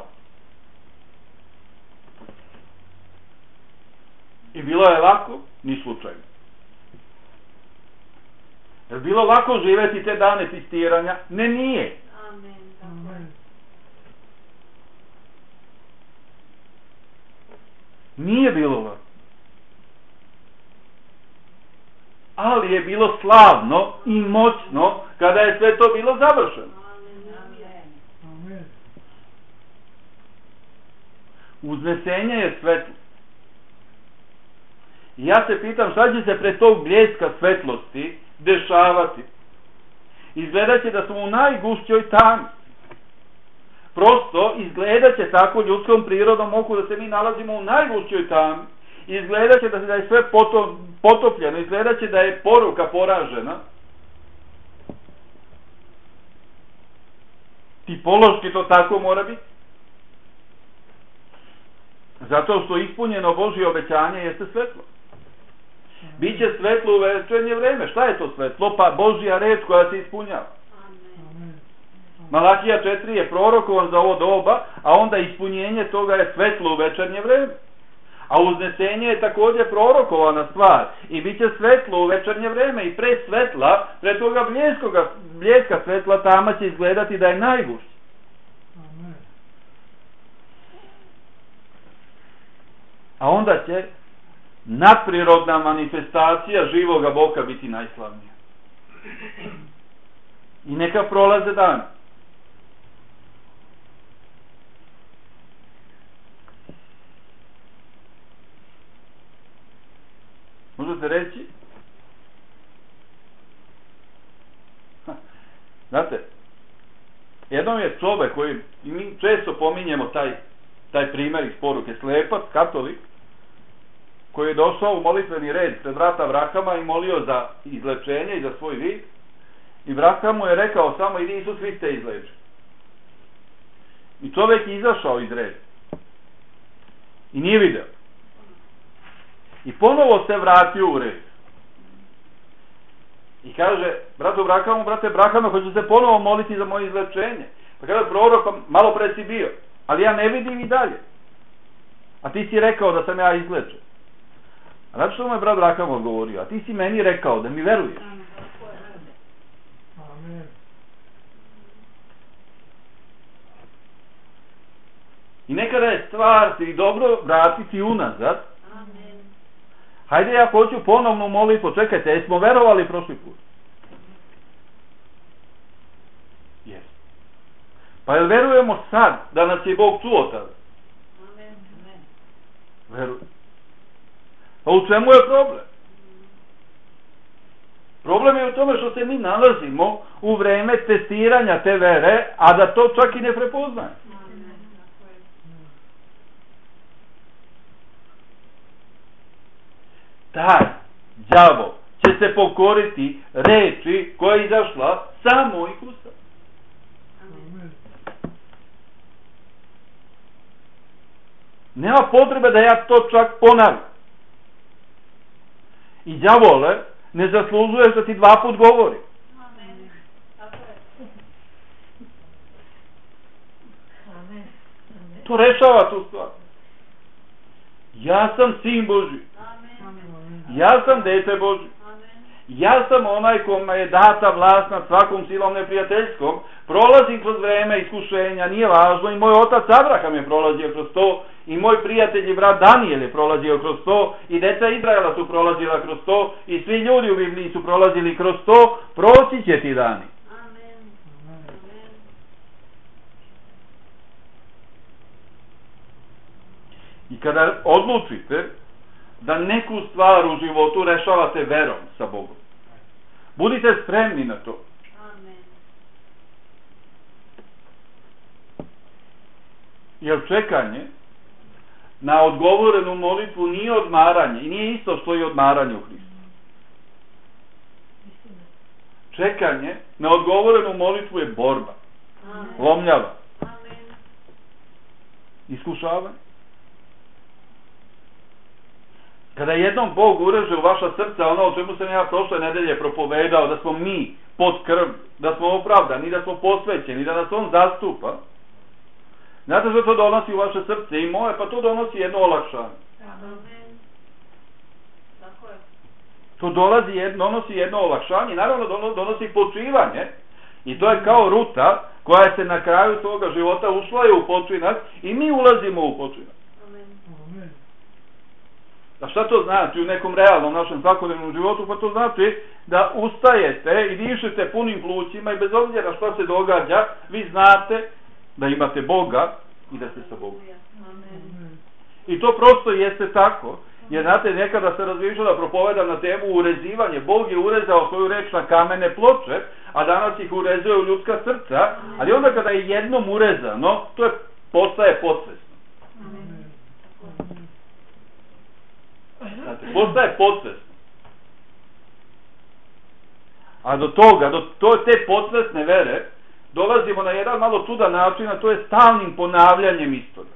I bilo je lako, ni slučajno. Je bilo lako živjeti te dane testiranja? Ne, nije. Amen. Amen. Nije bilo lako. Ali je bilo slavno i moćno kada je sve to bilo završeno. Amen. Uznesenje je svetlo. I ja se pitam šta će se pred tog bljeska svetlosti dešavati. Izgledat će da smo u najgušćoj tami. Prosto izgledat će tako ljudskom prirodom oku da se mi nalazimo u najgušćoj tami. Izgledat će da je sve potopljeno. Izgledat će da je poruka poražena. Tipološki to tako mora biti. Zato što ispunjeno Božje obećanje jeste svetlo. Biće svetlo u večernje vreme. Šta je to svetlo? Pa Božja reč koja se ispunjava. Amen. Malakija četiri je prorokovan za ovo doba, a onda ispunjenje toga je svetlo u večernje vreme. A uznesenje je također prorokovana stvar. I bit će svetlo u večernje vreme. I pre svetla, pre toga bljeska svetla, tama će izgledati da je najgušće. Amen. A onda će nadprirodna manifestacija živoga Boga biti najslavnija. I neka prolaze dan. Možete reći? Ha. Znate, jednom je čovjek koji, i mi često pominjemo taj, taj primjer iz poruke, slepac, katolik, koji je došao u molitveni red pred vrata Vrahama i molio za izlečenje i za svoj vid. I Vraham mu je rekao samo idi Isus Hriste izleči. I čovjek je izašao iz reda. I nije video. I ponovo se vratio u red. I kaže, bratu Vrahamu, brate Vrahame, hoću se ponovo moliti za moje izlečenje. Pa kaže, prorok, malo pre si bio, ali ja ne vidim i dalje. A ti si rekao da sam ja izlečen. A znači što mu je brat Vraham odgovorio? A ti si meni rekao da mi veruješ. Amen. I nekada je stvar ti dobro vratiti unazad. Amen. Hajde, ja hoću ponovno moliti, čekajte, jesmo verovali prošli put? Jes. Pa jel verujemo sad da nas je Bog čuo tada? Amen. Amen. Verujem. Pa u čemu je problem? Problem je u tome što se mi nalazimo u vreme testiranja te vere, a da to čak i ne prepoznaje. Taj đavo će se pokoriti reči koja je izašla sa mojih usta. Amen. Nema potrebe da ja to čak ponavljam. I đavole, ne zaslužuješ da ti dva put govori. Amen. Tako je. Amen. To rešava tu stvar. Ja sam sin Božji. Amen. Ja sam dete Božji. Amen. Ja sam onaj kome je data vlast nad svakom silom neprijateljskom. Prolazim kroz vreme iskušenja, nije važno. I moj otac Abraham je prolazio kroz to. I moj prijatelj i brat Danijel je prolazio kroz to. I deca Izraela su prolazila kroz to. I svi ljudi u Bibliji su prolazili kroz to. Proći će ti dani. Amen. Amen. I kada odlučite da neku stvar u životu rešavate verom sa Bogom, budite spremni na to. Amen. Jer čekanje na odgovorenu molitvu nije odmaranje i nije isto što i odmaranje u Hristu. čekanje na odgovorenu molitvu je borba. Amen. Lomljava. Amen. Iskušavanje. Kada jednom Bog ureže u vaša srca ono o čemu sam ja prošle nedelje propovedao, da smo mi pod krv, da smo opravdani, da smo posvećeni, da nas on zastupa, znate što to donosi u vaše srce i moje, pa to donosi jedno olakšanje. Amen. Tako je. To dolazi jedno, donosi jedno olakšanje, naravno donosi počivanje, i to je kao ruta koja se na kraju svoga života ušla je u počinak i mi ulazimo u počinak. Amen. Amen. A šta to znači u nekom realnom našem svakodnevnom životu? Pa to znači da ustajete i dišete punim plućima i bez obzira šta se događa, vi znate da imate Boga i da ste sa Bogom. Amen. I to prosto jeste tako, jer znate, nekada se razmišljao da propovedam na temu urezivanje. Bog je urezao svoju reč na kamene ploče, a danas ih urezuje u ljudska srca, ali onda kada je jednom urezano, to je, postaje podsvesno. Amen. Znate, postaje podsvesno. A do toga, do to, te podsvesne vere, dolazimo na jedan malo čudan način, a to je stalnim ponavljanjem istorije.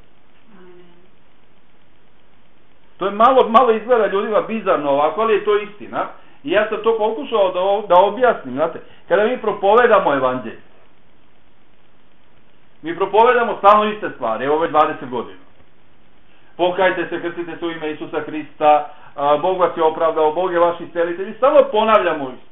To je malo, malo izgleda ljudima bizarno ovako, ali je to istina. I ja sam to pokušao da, da objasnim, znate. Kada mi propovedamo evanđelje, mi propovedamo stalno iste stvari, evo već dvadeset godina. Pokajte se, krstite se u ime Isusa Hrista, a, Bog vas je opravdao, Bog je vaš iscelitelj, i stalno ponavljamo isto.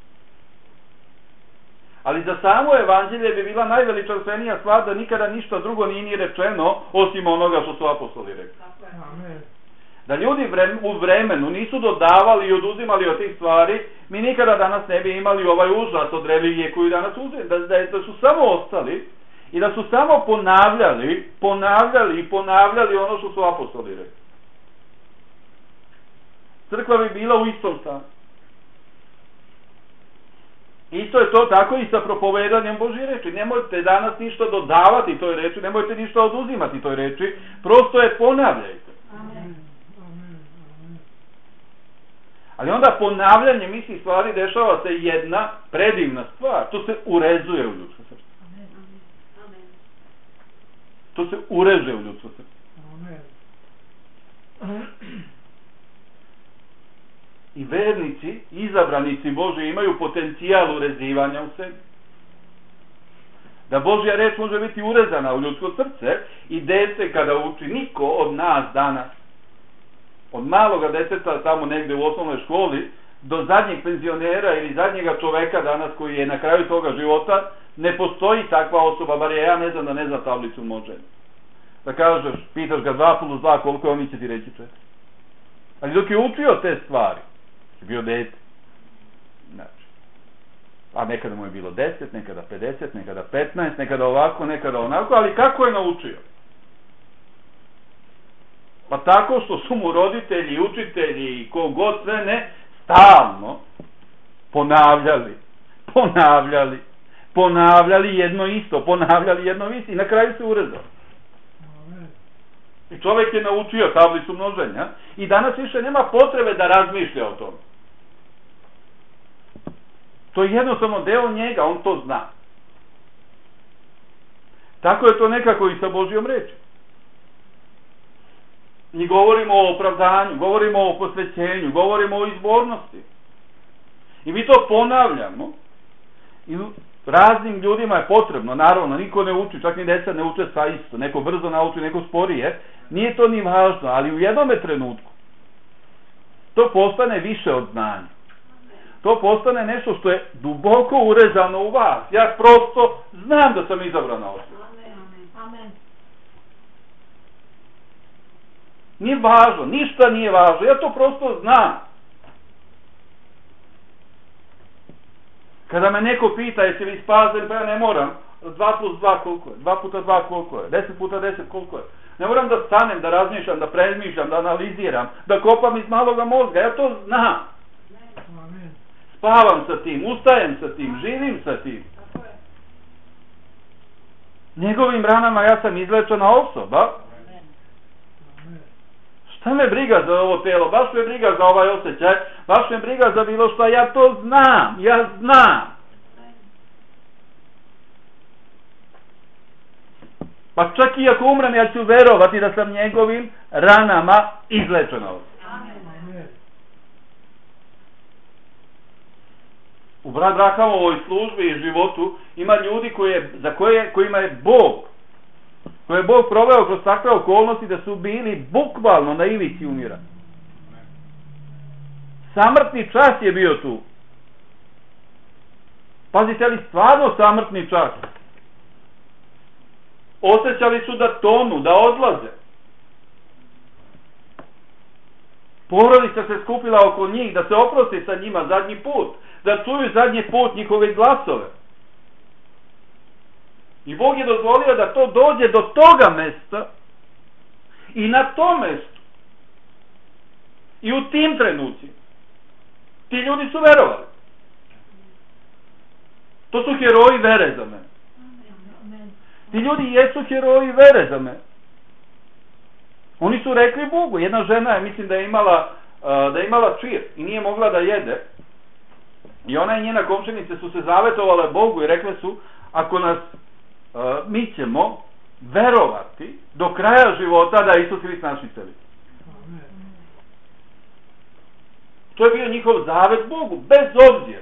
Ali za samo evanđelje bi bila najveličanstvenija stvar da nikada ništa drugo nije ni rečeno osim onoga što su apostoli rekli. Amen. Da ljudi u vremenu nisu dodavali i oduzimali od tih stvari, mi nikada danas ne bi imali ovaj užas od religije koju danas uzim. Da, da, da su samo ostali i da su samo ponavljali, ponavljali i ponavljali ono što su apostoli rekli. Crkva bi bila u istom stanju. Isto je to tako i sa propovedanjem Božje reči. Nemojte danas ništa dodavati toj reči, nemojte ništa oduzimati toj reči, prosto je ponavljajte. Amen. Ali onda ponavljanjem istih stvari dešava se jedna predivna stvar. To se urezuje u ljudsko srce. Amen. To se ureže u ljudsko srce. Amen. I vernici, izabranici Božji imaju potencijal urezivanja u sebi. Da Božja reč može biti urezana u ljudsko srce i dete kada uči, niko od nas danas, od maloga deteta tamo negde u osnovnoj školi do zadnjeg penzionera ili zadnjega čoveka danas koji je na kraju toga života, ne postoji takva osoba, bar ja ne znam da ne zna tablicu množenja. Da kažeš, pitaš ga dva plus dva koliko je, oni će ti reći četiri. Ali dok je učio te stvari, je bio dete. Znači, a nekada mu je bilo deset, nekada pedeset, nekada petnaest, nekada ovako, nekada onako, ali kako je naučio? Pa tako što su mu roditelji, učitelji i kogod sve ne, stalno ponavljali, ponavljali, ponavljali jedno isto, ponavljali jedno isto i na kraju se urezao. I čovjek je naučio tablicu množenja i danas više nema potrebe da razmišlja o tome. To je jednostavno deo njega, on to zna. Tako je to nekako i sa Božjom reči. I govorimo o opravdanju, govorimo o posvećenju, govorimo o izbornosti. I mi to ponavljamo. I raznim ljudima je potrebno, naravno, niko ne uči, čak ni deca ne uče sa isto. Neko brzo nauči, neko sporije. Nije to ni važno, ali u jednome trenutku to postane više od znanja. To postane nešto što je duboko urezano u vas. Ja prosto znam da sam izabrana osoba. Amen. Nije važno, ništa nije važno, ja to prosto znam. Kada me neko pita jesi li spazen, pa ja ne moram, dva plus dva koliko je, dva puta dva koliko je, deset puta deset koliko je. Ne moram da stanem, da razmišljam, da prezmišljam, da analiziram, da kopam iz maloga mozga, ja to znam. Amen. Spavam sa tim, ustajem sa tim, živim sa tim. Njegovim ranama ja sam izlečena osoba. Šta me briga za ovo telo, baš me briga za ovaj osjećaj, baš me briga za bilo što, ja to znam, ja znam. Pa čak i ako umrem, ja ću verovati da sam njegovim ranama izlečena. Amen. U Abrahamovoj službi i životu ima ljudi koje, za koje, kojima je Bog, koje je Bog proveo kroz takve okolnosti da su bili bukvalno na ivici umira. Samrtni čas je bio tu. Pazite li, stvarno samrtni čas. Osjećali su da tonu, da odlaze. Porodica se skupila oko njih, da se oprosti sa njima zadnji put, da čuju zadnji put njihove glasove. I Bog je dozvolio da to dođe do toga mesta i na tom mestu i u tim trenucima ti ljudi su verovali. To su heroji vere za mene. Ti ljudi jesu heroji vere za mene. Oni su rekli Bogu. Jedna žena je, mislim da je imala da je imala čir i nije mogla da jede. I ona i njena komšinice su se zavetovale Bogu i rekle su, ako nas mi ćemo verovati do kraja života da Isus Hrist naš isceli. To je bio njihov zavet Bogu, bez obzira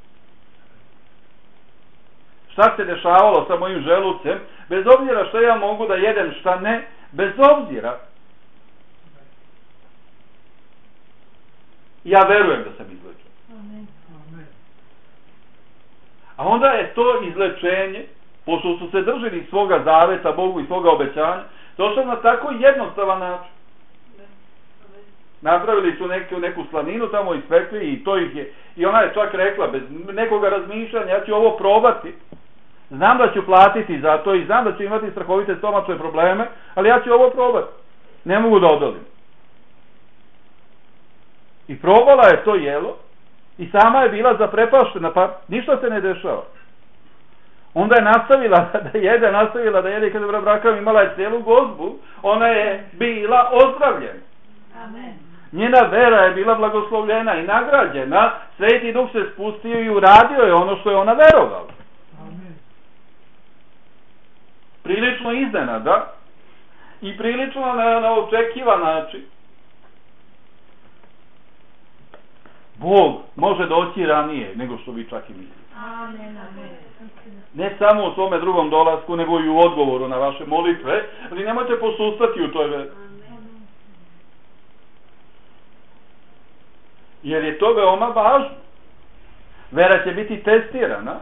šta se dešavalo sa mojim želucem, bez obzira što ja mogu da jedem, šta ne, bez obzira. Ja verujem da sam izlečen. Amen. A onda je to izlečenje, pošto su se držili svoga zaveta Bogu i svoga obećanja, došlo na tako jednostavan način. Napravili su neku, neku slaninu tamo ispekli i to ih je, i ona je čak rekla bez nekoga razmišljanja, ja ću ovo probati, znam da ću platiti za to i znam da ću imati strahovite stomačne probleme, ali ja ću ovo probati, ne mogu da odolim. I probala je to jelo i sama je bila zaprepaštena, pa ništa se ne dešava. Onda je nastavila da jede, nastavila da jede i kada je Abraham imala je cijelu gozbu, ona je bila ozdravljena. Amen. Njena vera je bila blagoslovljena i nagrađena, Sveti Duh se spustio i uradio je ono što je ona verovala. Amen. Prilično iznenada i prilično na, na očekivan način. Bog može doći ranije nego što vi čak i mislite. Amen. Amen. Ne samo u svome drugom dolasku, nego i u odgovoru na vaše molitve, ali nemojte posustati u toj veri. Jer je to veoma važno. Vera će biti testirana.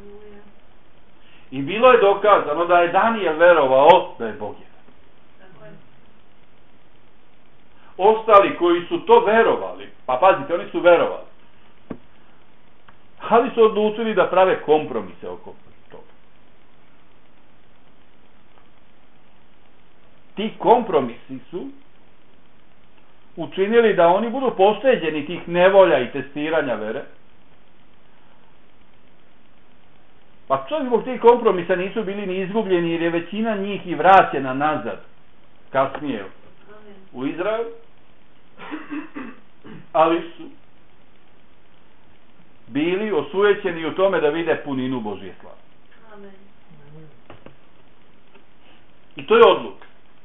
I bilo je dokazano da je Danijel verovao da je Bog jedan. Ostali koji su to verovali, pa pazite, oni su verovali, ali su odlučili da prave kompromise oko toga. Ti kompromisi su učinili da oni budu pošteđeni tih nevolja i testiranja vere. Pa čak zbog tih kompromisa nisu bili ni izgubljeni, jer je većina njih i vraćena nazad kasnije u Izrael, ali su bili osujećeni u tome da vide puninu Božje slave. Amen. I to je odluka.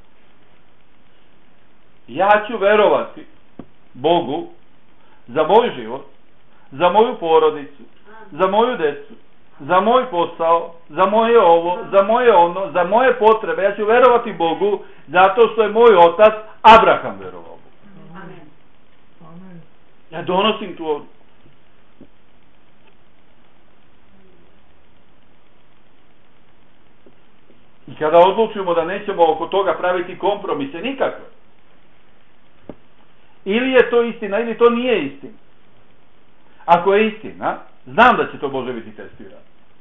Ja ću verovati Bogu za moj život, za moju porodicu, za moju decu, za moj posao, za moje ovo, za moje ono, za moje potrebe. Ja ću verovati Bogu zato što je moj otac Abraham verovao Bogu. Amen. Amen. Ja donosim tu odluku. I kada odlučimo da nećemo oko toga praviti kompromise nikakve, ili je to istina, ili to nije istina. Ako je istina, znam da će to Bože biti testirano.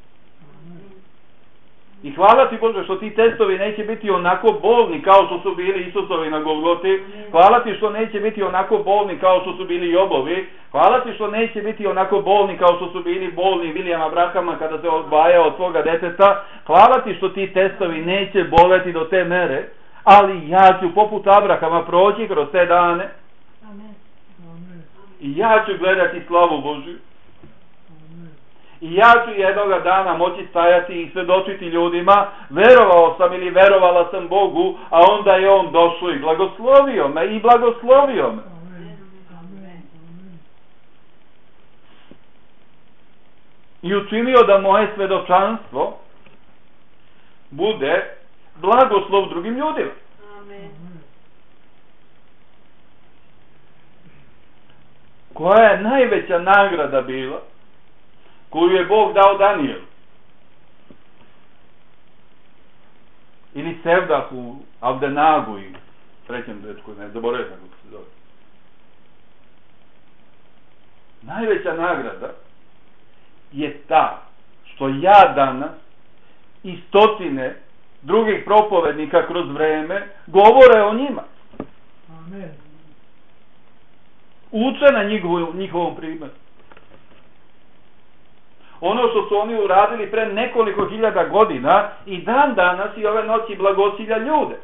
I hvala ti Bože što ti testovi neće biti onako bolni kao što su bili Isusovi na Golgoti. Hvala ti što neće biti onako bolni kao što su bili Jobovi. Hvala ti što neće biti onako bolni kao što su bili bolni Vilijama Abrahama kada se odvajao od svoga deteta. Hvala ti što ti testovi neće boleti do te mere, ali ja ću poput Abrahama proći kroz te dane. Amen. Amen. I ja ću gledati slavu Božju. Amen. I ja ću jednoga dana moći stajati i svedočiti ljudima, verovao sam ili verovala sam Bogu, a onda je On došao i blagoslovio me i blagoslovio me. Amen. Amen. Amen. I učinio da moje svedočanstvo bude blagoslov drugim ljudima. Amen. Koja je najveća nagrada bila koju je Bog dao Danijelu? Ili Sevdahu, Avdenagu i trećem dečku, ne zaboravim kako se zove. Najveća nagrada je ta što ja danas i stotine drugih propovednika kroz vreme govore o njima. Amen. Uče na njihovom, njihovom primjeru. Ono što su oni uradili pre nekoliko hiljada godina i dan danas i ove noći blagosilja ljude.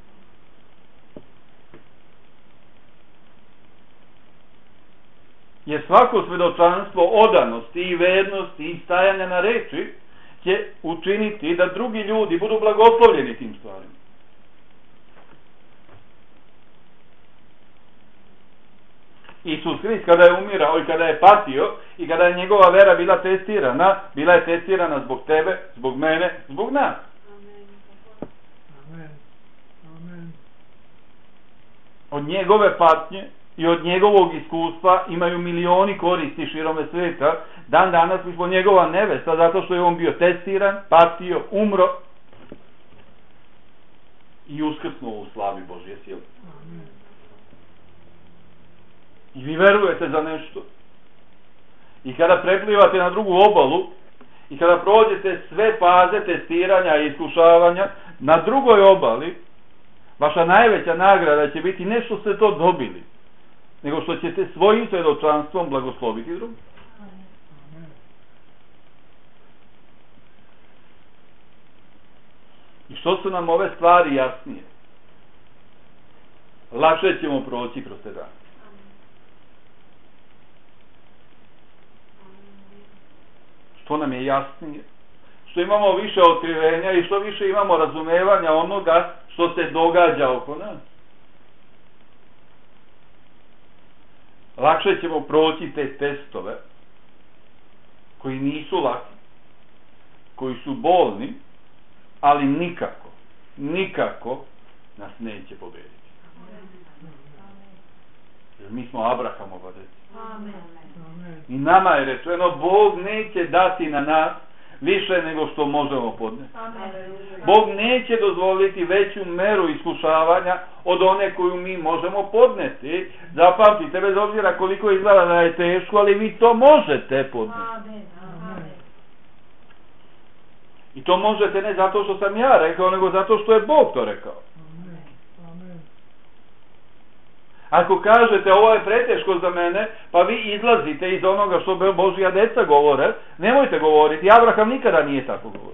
Jer svako svedočanstvo odanosti i vernosti i stajanja na reči će učiniti da drugi ljudi budu blagoslovljeni tim stvarima. Isus Hrist kada je umirao i kada je patio i kada je njegova vera bila testirana, bila je testirana zbog tebe, zbog mene, zbog nas. Amen. Amen. Od njegove patnje i od njegovog iskustva imaju milioni koristi širome svijeta. Dan danas mi smo njegova nevesta zato što je on bio testiran, patio, umro i uskrsnuo u slavi Božje sile. Amen. I vi verujete za nešto. I kada preplivate na drugu obalu i kada prođete sve faze testiranja i iskušavanja na drugoj obali, vaša najveća nagrada će biti ne što ste to dobili, nego što ćete svojim svjedočanstvom blagosloviti drugim. Amen. I što su nam ove stvari jasnije, lakše ćemo proći kroz te dane. Što nam je jasnije, što imamo više otkrivenja i što više imamo razumevanja onoga što se događa oko nas. Lakše ćemo proći te testove koji nisu laki, koji su bolni, ali nikako, nikako nas neće pobediti. Jer mi smo Abrahamova djeca. Amen. Amen. I nama je rečeno, Bog neće dati na nas više nego što možemo podneti. Amen. Bog neće dozvoliti veću meru iskušavanja od one koju mi možemo podneti. Zapamtite, bez obzira koliko izgleda da je teško, ali vi to možete podneti. Amen. Amen. I to možete ne zato što sam ja rekao, nego zato što je Bog to rekao. Amen. Amen. Ako kažete ovo je preteško za mene, pa vi izlazite iz onoga što Božja deca govore, nemojte govoriti. Abraham nikada nije tako govorio.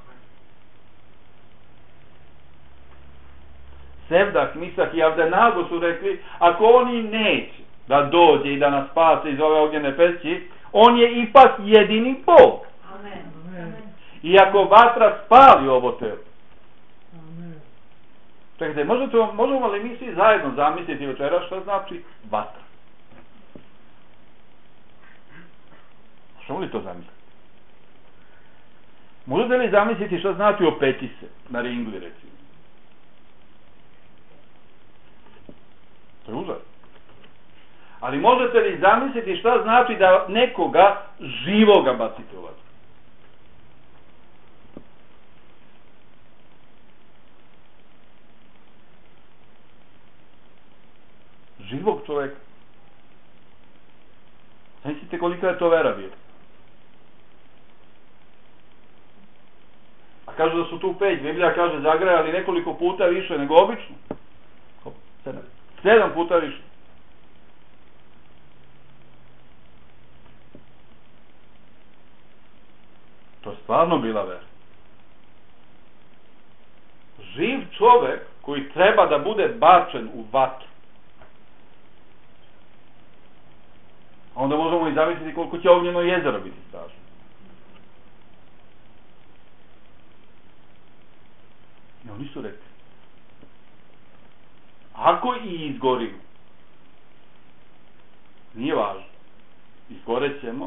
Sevdah, Misak i Avdenago su rekli, ako oni neće da dođe i da nas spase iz ove ognjene peći, on je ipak jedini Bog. Amen. Amen. I ako vatra spali ovo telo. Amen. Čekajte, možete, možemo li mi svi zajedno zamisliti večera šta znači vatra? Možemo li to zamisliti? Možete li zamisliti šta znači opeći se na ringli, recimo? To je užas. Ali možete li zamisliti šta znači da nekoga živoga bacite u vatru? Živog čovjeka. Mislite kolika je to vera bila? A kažu da su tu peć, Biblija kaže zagrajali nekoliko puta više nego obično. Sedam. Sedam puta više. To je stvarno bila vera. Živ čovjek koji treba da bude bačen u vatru. Onda možemo i zamisliti koliko će ognjeno jezero biti strašno. I oni su rekli, ako i izgorimo, nije važno, izgorećemo,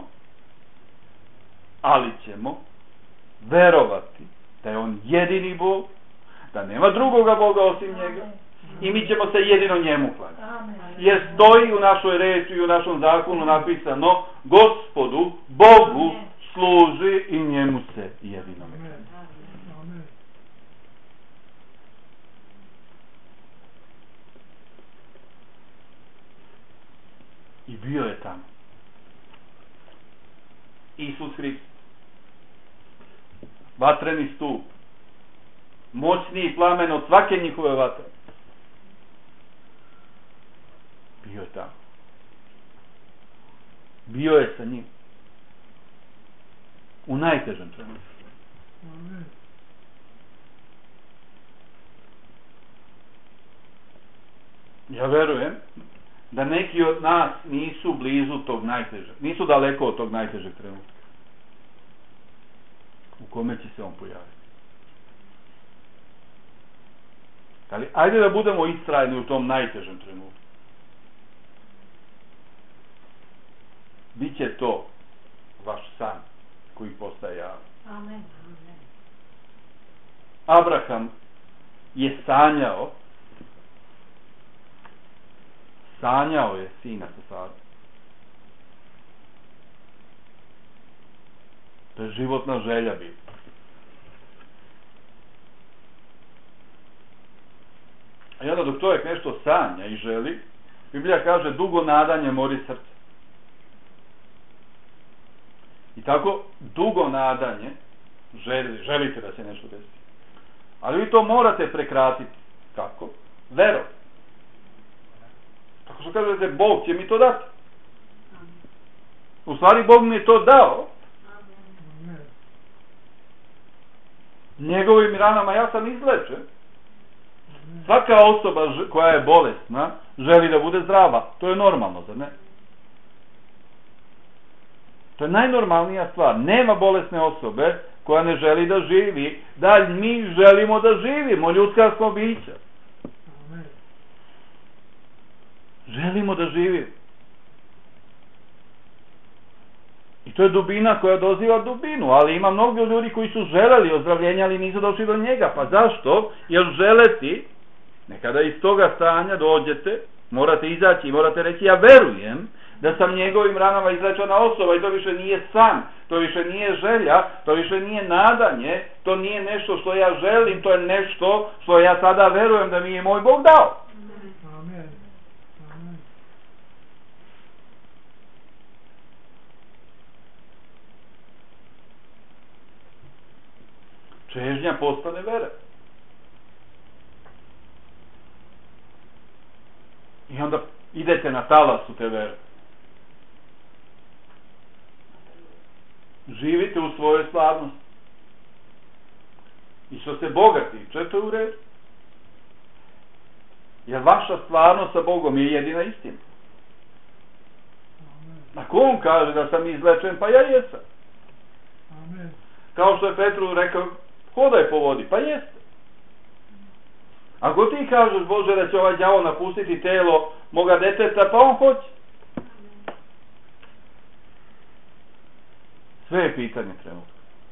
ali ćemo verovati da je on jedini Bog, da nema drugoga Boga osim njega i mi ćemo se jedino njemu klanjati. Jer stoji u našoj reči i u našom zakonu napisano, Gospodu, Bogu služi i njemu se jedino klanja. Amen. I bio je tamo Isus Hrist, vatreni stup, moćniji plamen od svake njihove vatre. Bio je tamo. Bio je sa njim. U najtežem trenutku. Amen. Ja verujem da neki od nas nisu blizu tog najtežeg, nisu daleko od tog najtežeg trenutka u kome će se on pojaviti. Ali ajde da budemo istrajni u tom najtežem trenutku. Biće to vaš san koji postaje javan. Amen. Amen. Abraham je sanjao sanjao je sina sa Sarom. To je životna želja bila. I onda dok čovjek nešto sanja i želi, Biblija kaže dugo nadanje mori srce. I tako dugo nadanje želi, želite da se nešto desi. Ali vi to morate prekratiti. Kako? Verom. Tako što kažete, Bog će mi to dati. U stvari Bog mi je to dao. Amen. Njegovim ranama ja sam izlečen. Svaka osoba koja je bolesna želi da bude zdrava. To je normalno, zar ne? To je najnormalnija stvar. Nema bolesne osobe koja ne želi da živi. Da mi želimo da živimo. Ljudska smo bića. Amen. Želimo da živimo. I to je dubina koja doziva dubinu. Ali ima mnogo ljudi koji su želeli ozdravljenja, ali nisu došli do njega. Pa zašto? Jer želeti, nekada iz toga stanja dođete, morate izaći i morate reći, ja verujem da sam njegovim ranama izlečena osoba i to više nije san, to više nije želja, to više nije nadanje, to nije nešto što ja želim, to je nešto što ja sada verujem da mi je moj Bog dao. Amen. Amen. Čežnja postane vera. I onda idete na talasu te vere. Živite u svojoj stvarnosti. I što se Boga tiče, to je u redu. Jer vaša stvarnost sa Bogom je jedina istina. Amen. Ako on kaže da sam izlečen, pa ja jesam. Amen. Kao što je Petru rekao, hodaj po vodi, pa jeste. Ako ti kažeš, Bože, da će ovaj đavo napustiti telo moga deteta, pa on hoće. Sve je pitanje trenutka.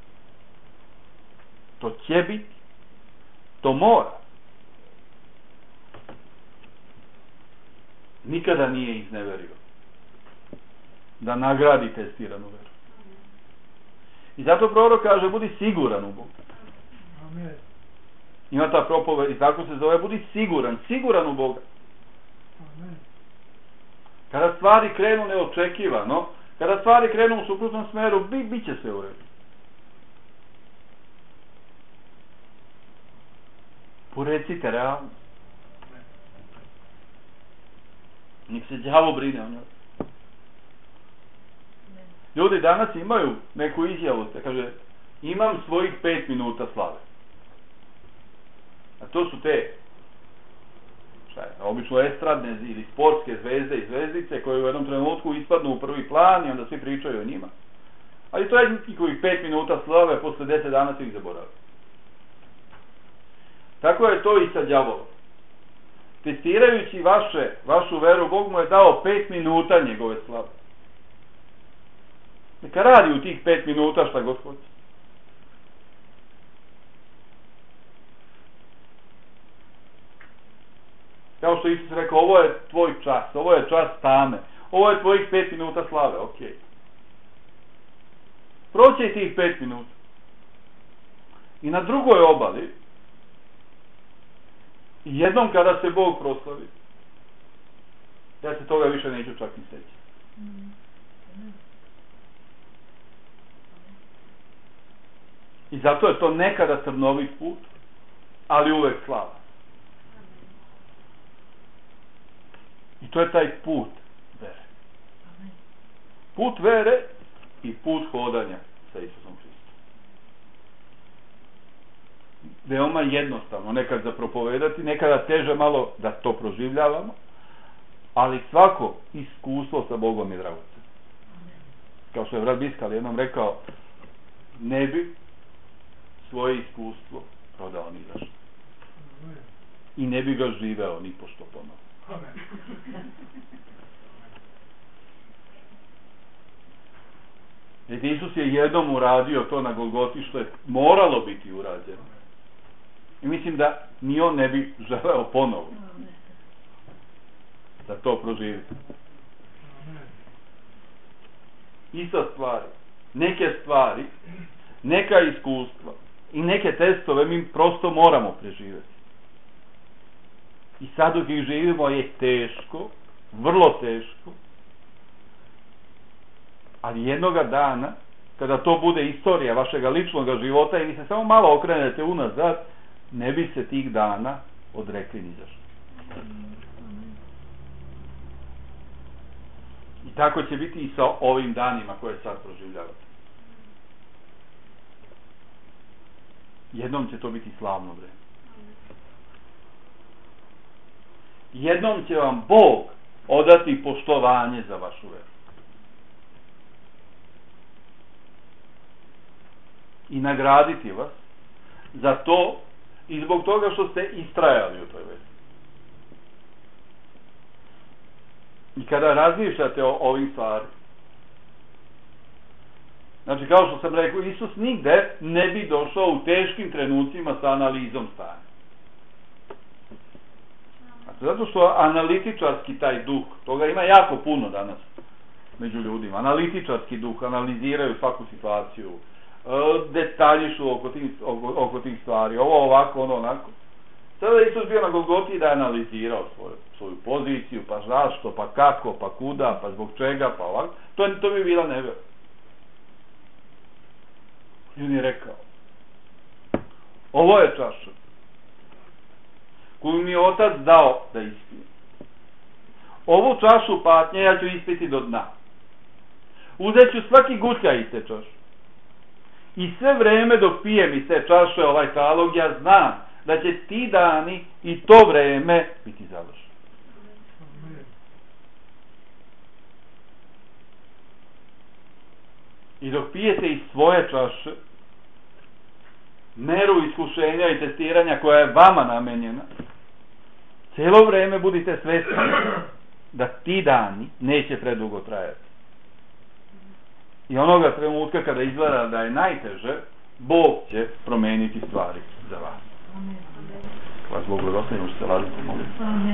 To će biti, to mora. Nikada nije izneverio da nagradi testiranu veru. I zato prorok kaže, budi siguran u Bogu. Amen. Ima ta propoved i tako se zove, budi siguran, siguran u Boga. Amen. Kada stvari krenu neočekivano, kada stvari krenu u suprotnom smeru, bi, bit će sve u redu. Porecite realno. Nek se đavo brine o njoj. Ljudi danas imaju neku izjavu, da kaže, imam svojih pet minuta slave. A to su te, šta je, obično estradne ili sportske zvezde i zvezdice koje u jednom trenutku ispadnu u prvi plan i onda svi pričaju o njima. Ali to je njihovih pet minuta slave, posle deset dana svi ih zaboravili. Tako je to i sa đavolom. Testirajući vaše, vašu veru, Bog mu je dao pet minuta njegove slave. Neka radi u tih pet minuta šta God hoće. Kao što Isus rekao, ovo je tvoj čas, ovo je čas tame, ovo je tvojih pet minuta slave, ok. Proći tih pet minuta. I na drugoj obali, jednom kada se Bog proslavi, ja se toga više neću čak ni seći. I zato je to nekada trnovit put, ali uvek slava. I to je taj put vere. Put vere i put hodanja sa Isusom Hristom. Veoma jednostavno, nekad za propovedati, nekada teže malo da to proživljavamo, ali svako iskustvo sa Bogom je dragoceno. Kao što je brat Biskal jednom rekao, ne bi svoje iskustvo prodao ni za što. I ne bi ga živeo ni pošto ponovo. Jer Isus je jednom uradio to na Golgoti što je moralo biti urađeno. I mislim da ni on ne bi želeo ponovo da to proživi. Ista stvari, neke stvari, neka iskustva i neke testove mi prosto moramo preživjeti. I sad dok ih živimo je teško, vrlo teško, ali jednoga dana, kada to bude istorija vašega ličnog života i vi se samo malo okrenete unazad, ne bi se tih dana odrekli ni za što. I tako će biti i sa ovim danima koje sad proživljavate. Jednom će to biti slavno vreme. Jednom će vam Bog odati poštovanje za vašu veru. I nagraditi vas za to i zbog toga što ste istrajali u toj veri. I kada razmišljate o ovim stvarima, znači kao što sam rekao, Isus nigde ne bi došao u teškim trenucima sa analizom stanja. Zato što analitičarski taj duh, toga ima jako puno danas među ljudima, analitičarski duh, analiziraju svaku situaciju, detaljišu oko tih, oko, oko tih stvari, ovo ovako, ono onako. Sada je Isus bio na Golgoti da je analizirao svoju, svoju poziciju, pa zašto, pa kako, pa kuda, pa zbog čega, pa ovako. To, to bi bila nevjera. I on je rekao, ovo je čaša koju mi je Otac dao da ispijem. Ovu čašu patnje ja ću ispiti do dna. Uzet ću svaki gutlja iz te čaše. I sve vreme dok pijem iz te čaše ovaj talog, ja znam da će ti dani i to vreme biti završeno. I dok pijete iz svoje čaše meru iskušenja i testiranja koja je vama namenjena, cijelo vreme budite svesni da ti dani neće predugo trajati. I onoga trenutka kada izgleda da je najteže, Bog će promeniti stvari za vas. Vas Bog blagoslovi, možete se laditi, molim.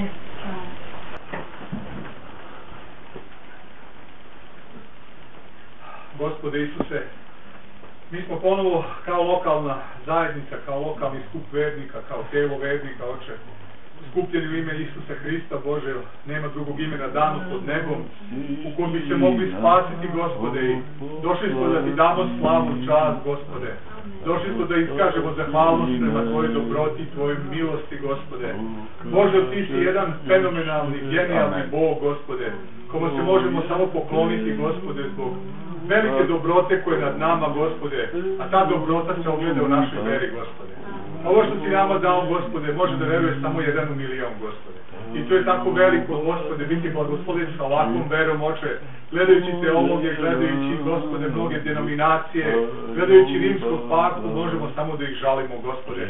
Gospode Isuse, mi smo ponovo kao lokalna zajednica, kao lokalni skup vernika, kao tijelo vernika, Oče, skupljeni u ime Isusa Hrista, Bože, nema drugog imena dano pod nebom, u kojem bi se mogli spasiti, Gospode, i došli smo da ti damo slavu, čast, Gospode. Došli smo da iskažemo zahvalnost prema tvojoj dobroti, tvojoj milosti, Gospode. Bože, ti si jedan fenomenalni, genijalni Bog, Gospode, kome se možemo samo pokloniti, Gospode, zbog velike dobrote koje je nad nama, Gospode, a ta dobrota se ogleda u našoj veri, Gospode. Ovo što ti nama dao, Gospode, može da veruje samo jedan u milion, Gospode. I to je tako veliko, Gospode, biti blagoslovljen sa ovakvom verom, Oče, gledajući teologije, gledajući, Gospode, mnoge denominacije, gledajući rimskog papu, možemo samo da ih žalimo, Gospode.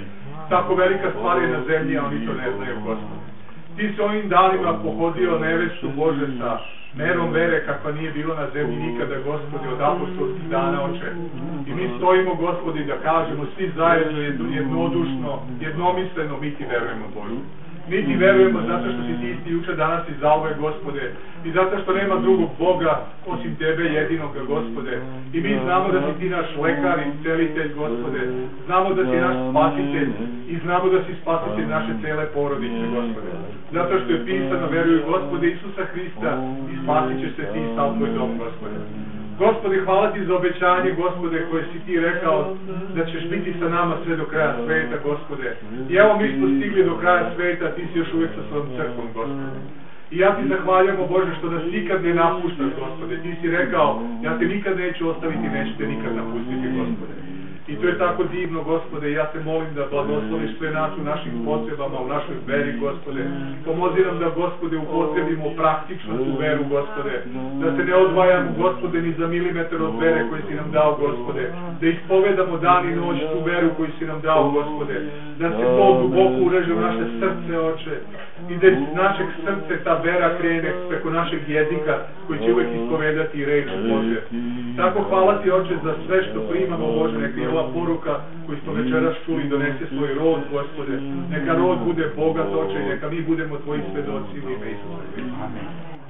tako velika stvar je na zemlji, a oni to ne znaju, Gospode. Ti si ovim danima pohodio nevestu Bože sa merom vere kakva nije bilo na zemlji nikada, Gospode, od apostolskih dana, Oče. I mi stojimo, Gospode, da kažemo svi zajedno jednodušno, jednomisleno, mi ti verujemo, Bože. Mi ti verujemo zato što si ti isti juče, danas i zauvek, Gospode, i zato što nema drugog Boga osim tebe jedinoga, Gospode. I mi znamo da si ti naš lekar i celitelj, Gospode. Znamo da si naš spasitelj i znamo da si spasitelj naše cele porodice, Gospode. Zato što je pisano, veruj Gospode Isusa Hrista i spasit ćeš se ti i sav tvoj dom, Gospode. Gospode, hvala ti za obećanje, Gospode, koje si ti rekao da ćeš biti sa nama sve do kraja sveta, Gospode. I evo mi smo stigli do kraja sveta, a ti si još uvijek sa svojom crkvom, Gospode. I ja ti zahvaljamo, Bože, što nas nikad ne napuštaš, Gospode. Ti si rekao, ja te nikad neću ostaviti, neću te nikad napustiti, Gospode. I to je tako divno, Gospode, ja se molim da blagosloviš sve nas u našim potrebama, u našoj veri, Gospode. Pomozi nam da, Gospode, upotrebimo praktično tu veru, Gospode. Da se ne odvajamo, Gospode, ni za milimetar od vere koju si nam dao, Gospode. Da ispovedamo dan i noć tu veru koju si nam dao, Gospode. Da se to duboko ureže u naše srce, Oče. I da iz našeg srce ta vera krene preko našeg jezika koji će uvek ispovedati reč Bože. Tako hvala ti, Oče, za sve što primamo, Bože. Neka je ova poruka koju smo večeras čuli donese svoj rod, Gospode. Neka rod bude bogat, Oče, i neka mi budemo tvoji svedoci u ime Isusa Hrista. Amen.